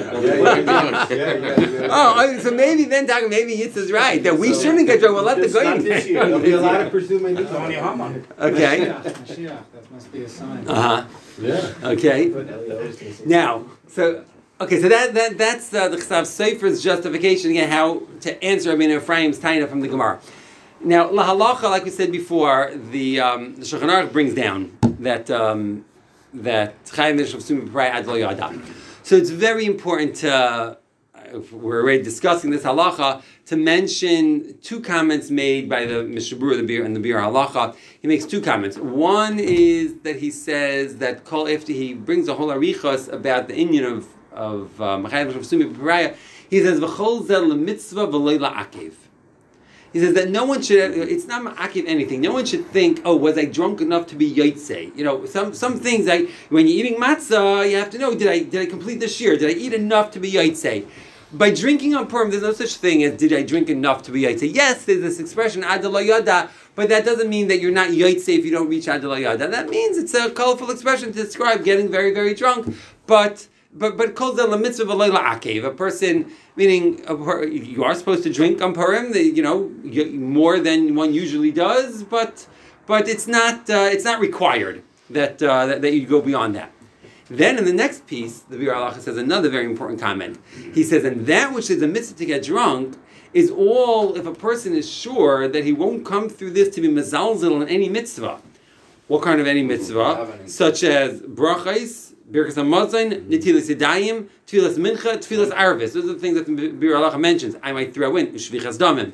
So maybe then maybe Yitzhak's right that we shouldn't get drunk. We'll let the Goyim. There'll be a lot of pursuing Nisa. Tony Haman. Okay. Mashiach, that must be a sign. Yeah. Okay. Now, so that's the Chsav Sefer's justification again how to answer Ephraim's taina from the Gemara. Now, la halacha, like we said before, the Shulchan Aruch brings down that Chayim Mishrav Sumi B'Pray Ad Lo Yada. So it's very important to, if we're already discussing this halacha, to mention two comments made by the Mishabur and the Bir Halacha. He makes two comments. One is that he says that after he brings a whole arichos about the Inyan of Chayim Mishrav Sumi B'Pray, he says v'chol zel mitzvah v'loy la'akev. He says that no one should, it's not ma'akiv anything. No one should think, oh, was I drunk enough to be yotzei? Some things, when you're eating matzah, you have to know, did I complete the shir? Did I eat enough to be yotzei? By drinking on Purim, there's no such thing as, did I drink enough to be yotzei? Yes, there's this expression, ad lo yada, but that doesn't mean that you're not yotzei if you don't reach ad lo yada. That means it's a colorful expression to describe getting very, very drunk, but calls the mitzvah v'lo la'akev. A person, meaning you are supposed to drink on Purim, more than one usually does, but it's not required that you go beyond that. Then in the next piece, the Bir Halacha says another very important comment. He says, and that which is a mitzvah to get drunk is all if a person is sure that he won't come through this to be mezalzel in any mitzvah. What kind of any mitzvah? Such as brachos, Birkas Hamazon, Netilas Yadayim, Tfilas Mincha, Tfilas Arvis. Those are the things that the Bir Halacha mentions. I might throw in Shvichas Damim.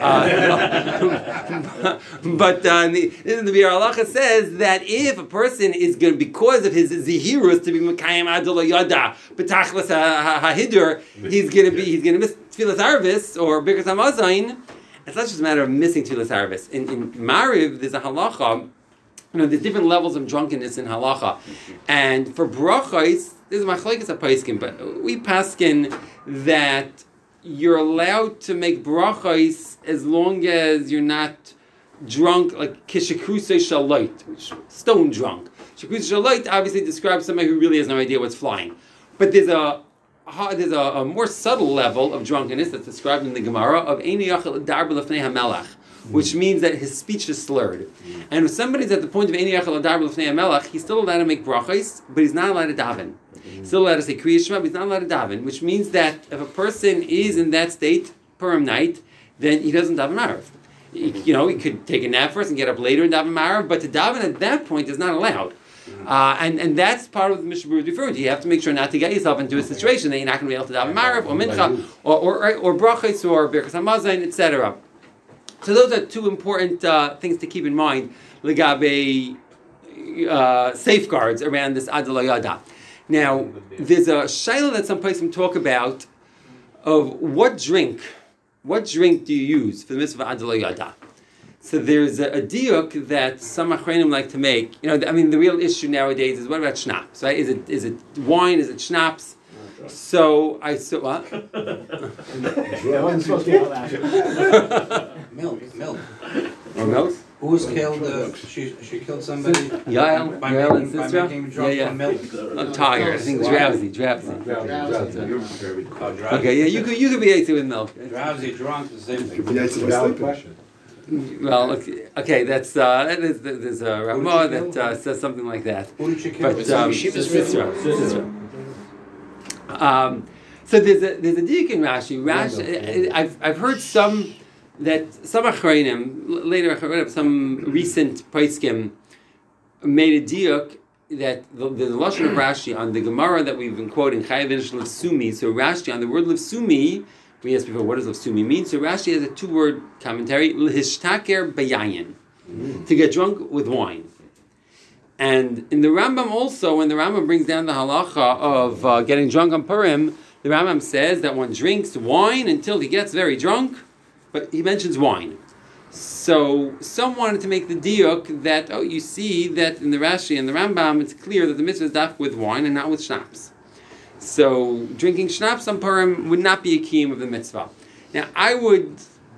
But the Bir Halacha says that if a person is going to, because of his zihirus to be Mekayim Adol Yada, B'tachlas HaHidur, he's going to miss Tfilas Arvis or Birkas Hamazon. It's not just a matter of missing Tfilas Arvis. In Mariv, there's a halacha. There's different levels of drunkenness in halacha, and for brachos, this is machlokes paiskin, but we paskin that you're allowed to make brachos as long as you're not drunk, like kishakrusei shalit, stone drunk. Shakrusei shalit obviously describes somebody who really has no idea what's flying, but there's a more subtle level of drunkenness that's described in the Gemara of ein yachal darba lefnei hamelach, which means that his speech is slurred. And if somebody's at the point of ein yachal darba lefnei hamelach, he's still allowed to make brachos, but he's not allowed to daven. He's still allowed to say Kriya Shema, but he's not allowed to daven, which means that if a person is in that state, Purim night, then he doesn't daven Marav. He could take a nap first and get up later and daven Marav, but to daven at that point is not allowed. And that's part of what the Mishnah Berurah is referring to. You have to make sure not to get yourself into a situation that you're not going to be able to daven Marav or Mincha or brachos or Birkas Hamazon, etc. So those are two important things to keep in mind, legabe safeguards around this Adol Yada. Now, there's a shayla that some places talk about of what drink do you use for the mitzvah Adol Yada. So there's a diuk that some achronim like to make. The real issue nowadays is what about schnapps, right? Is it wine? Is it schnapps? So I saw what? Milk. Or milk? Who was killed? She killed somebody. Yael by and making sister. drunk from milk. I'm tired. I think drowsy. Drowsy. Okay, yeah, you could be ate with milk. Drowsy, drunk, the same thing. Yeah, it's a Valid sleeping. question. Well, okay, there's a Ramah that says something like that. Who did she kill? But Sisera. So there's a diuk in Rashi. I've heard some achronim later. I read up some recent poskim made a diuk that the lashon of Rashi on the Gemara that we've been quoting Chayav Inish Levsumi. So Rashi on the word Levsumi. We asked before, what does Levsumi mean? So Rashi has a 2-word commentary, L'hishtaker bayayin, to get drunk with wine. And in the Rambam also, when the Rambam brings down the halacha of getting drunk on Purim, the Rambam says that one drinks wine until he gets very drunk, but he mentions wine. So some wanted to make the diuk that, you see that in the Rashi and the Rambam, it's clear that the mitzvah is daf with wine and not with schnapps. So drinking schnapps on Purim would not be a kiyum of the mitzvah. Now I would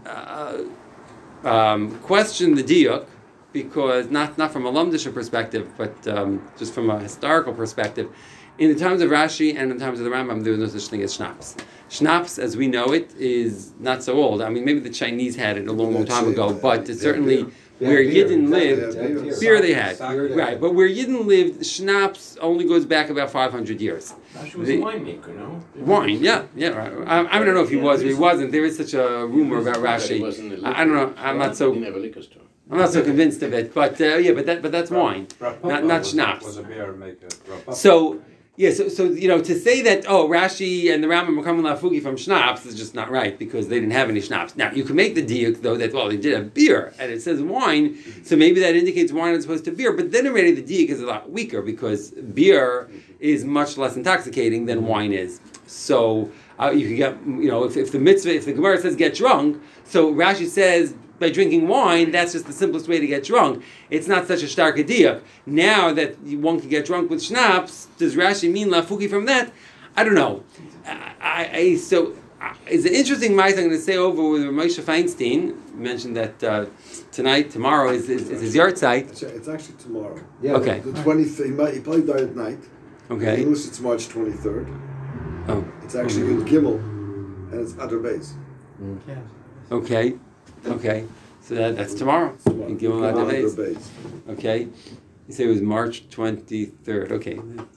question the diuk, because not from a lumdisha perspective, but just from a historical perspective. In the times of Rashi and in the times of the Rambam, there was no such thing as schnapps. Schnapps, as we know it, is not so old. I mean, maybe the Chinese had it a long time ago, but it's certainly where Yidden lived, beer they had. Right, but where Yidden lived, schnapps only goes back about 500 years. Rashi was a winemaker, no? Wine, yeah, right. I don't know if he was or he wasn't. There is such a rumor about Rashi. I don't know. I'm not so convinced of it. But but that's wine, not schnapps. Was a beer maker. So to say that Rashi and the Rambam were coming lafugi from schnapps is just not right, because they didn't have any schnapps. Now you can make the diuk though that they did have beer and it says wine, so maybe that indicates wine as opposed to beer. But then already the diuk is a lot weaker, because beer is much less intoxicating than wine is. So you can get if the Gemara says get drunk, so Rashi says by drinking wine, that's just the simplest way to get drunk. It's not such a stark diuk. Now that one can get drunk with schnapps, does Rashi mean lafuki from that? I don't know. It's an interesting mice I'm going to say over with Moshe Feinstein. You mentioned that tomorrow is his yard site. It's actually tomorrow. Yeah. Okay. The 23rd. He probably died at night. Okay. Unless it's March 23rd. Oh. It's actually in Gimel, and it's Adar Beis. Okay. So that's tomorrow. You give him Adar that days. Beis. Okay. You say it was March 23rd. Okay.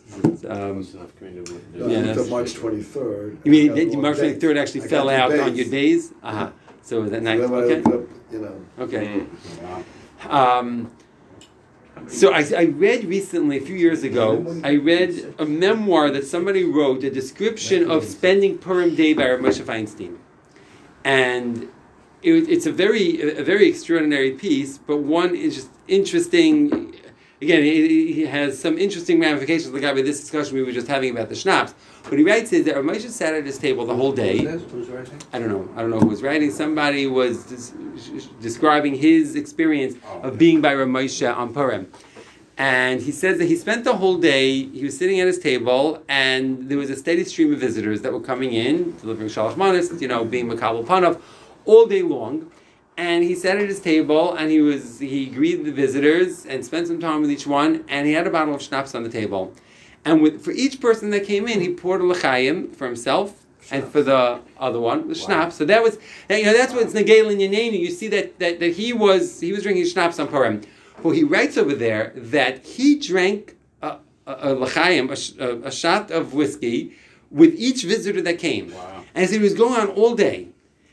Until March 23rd. You mean March 23rd actually fell out on your days? So that night. Then when I Okay. looked up, Okay. So I read recently, a few years ago, I read a memoir that somebody wrote, a description of spending Purim Day by Rav Moshe Feinstein. And it's a very extraordinary piece, but one is just interesting. Again, he has some interesting ramifications like this discussion we were just having about the schnapps. What he writes is that Rav Moshe sat at his table the whole day. Who's writing? I don't know who was writing. Somebody was describing his experience of being by Rav Moshe on Purim. And he says that he spent the whole day, he was sitting at his table, and there was a steady stream of visitors that were coming in, delivering Shalach Manos, being Makabel Panav, all day long. And he sat at his table, and he greeted the visitors, and spent some time with each one, and he had a bottle of schnapps on the table. And for each person that came in, he poured a l'chaim for himself, and for the other one, the schnapps. So that's what's Negel in Yanenu. You see that he was drinking schnapps on Purim. Well, he writes over there that he drank a l'chaim, a shot of whiskey, with each visitor that came. Wow. And he said he was going on all day.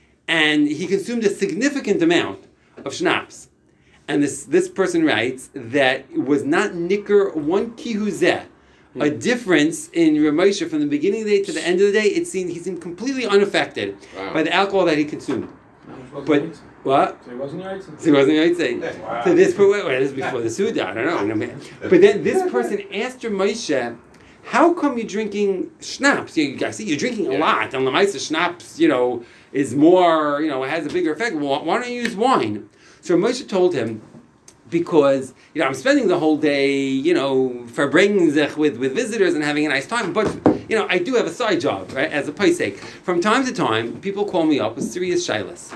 And he consumed a significant amount of schnapps. And this person writes that it was not nicker one kihuzeh, a difference in Rav Moshe from the beginning of the day to the end of the day. He seemed completely unaffected by the alcohol that he consumed. But what? So he wasn't Yaitse? So he wasn't Yaitse. Wow. So this is before the Suda, I don't know. But then this person asked Rav Moshe, how come you're drinking schnapps? I see you're drinking a lot. And the Maisa schnapps, is more, has a bigger effect. Well, why don't you use wine? So Moshe told him, because, I'm spending the whole day, verbringen sich with visitors and having a nice time, but, I do have a side job, right, as a paisek. From time to time, people call me up with serious shilas.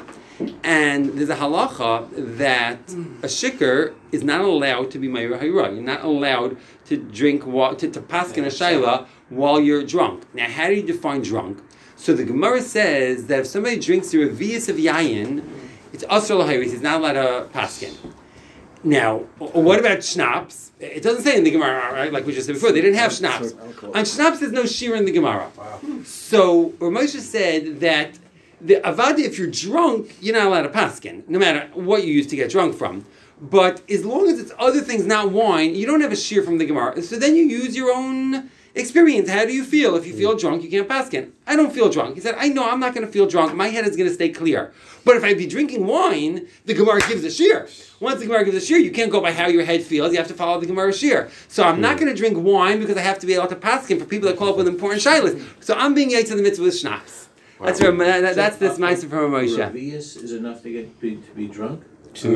And there's a halacha that a shikr is not allowed to be meirah hayra. You're not allowed to drink, to paskin a shayla while you're drunk. Now, how do you define drunk? So the Gemara says that if somebody drinks the revius of yayin, it's asr l'hayris. He's not allowed to paskin. Now, what about schnapps? It doesn't say in the Gemara, right? Like we just said before, they didn't have schnapps. On schnapps, there's no shir in the Gemara. Wow. So Rav Moshe said that the avada, if you're drunk, you're not allowed to paskin, no matter what you use to get drunk from. But as long as it's other things, not wine, you don't have a shir from the Gemara. So then you use your own experience. How do you feel? If you feel drunk, you can't paskin. I don't feel drunk. He said, I know I'm not going to feel drunk. My head is going to stay clear. But if I be drinking wine, the Gemara gives a shir. Once the Gemara gives a shir, you can't go by how your head feels. You have to follow the Gemara shir. So I'm not going to drink wine because I have to be able to paskin for people that call up with important shilas. So I'm being yaitz in the mitzvah with schnapps. Wow. That's this ma'aser from Moshe. Revius is enough to be drunk? The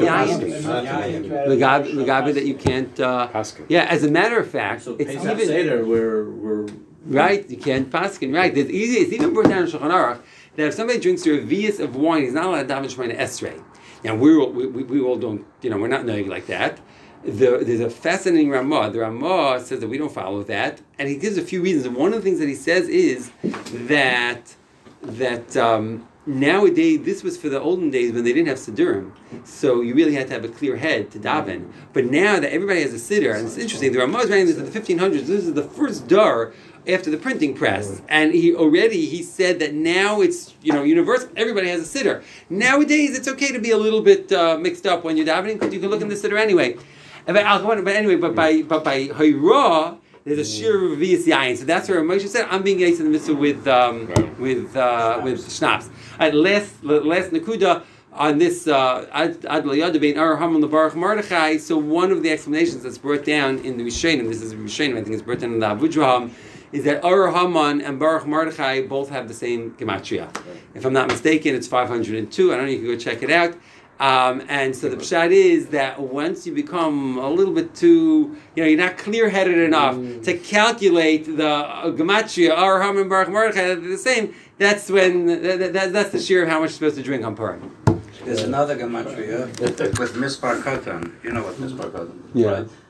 gabi that you can't. As a matter of fact, So it's Pesach even Seder, we're right. You can't paskin. Right. It's even brought down in Shulchan Aruch that if somebody drinks a revius of wine, he's not allowed to daven Shemona Esrei. Now we all don't. We're not knowing like that. There's a fascinating Ramah. The Ramah says that we don't follow that, and he gives a few reasons. And one of the things that he says is that nowadays, this was for the olden days when they didn't have Siddurim, so you really had to have a clear head to daven. But now that everybody has a Siddur, and it's interesting, the Ramah is writing this in the 1500s, this is the first dar after the printing press, and he said that now it's universal, everybody has a Siddur. Nowadays, it's okay to be a little bit mixed up when you're davening, because you can look in the Siddur anyway. But by Hayra, there's a shir of Revius Yayin. So that's where Moshe said, I'm being yaitz in the mitzvah with schnapps. Last nakuda on this Ad L'Yada Bein Ar Haman LeBaruch Mordechai. So one of the explanations that's brought down in the Rishonim, this is Rishonim, I think it's brought down in the Avudraham, is that Ar Haman and Baruch Mordechai both have the same gematria. If I'm not mistaken, it's 502. I don't know, you can go check it out. And so the pshat is that once you become a little bit too, you're not clear-headed enough to calculate the gematria, Ar Haman and Baruch Mordechai, they're the same. That's when that's the shear of how much you're supposed to drink on Purim. There's another gematria with Mispar Katan. You know what Mispar Katan is, right?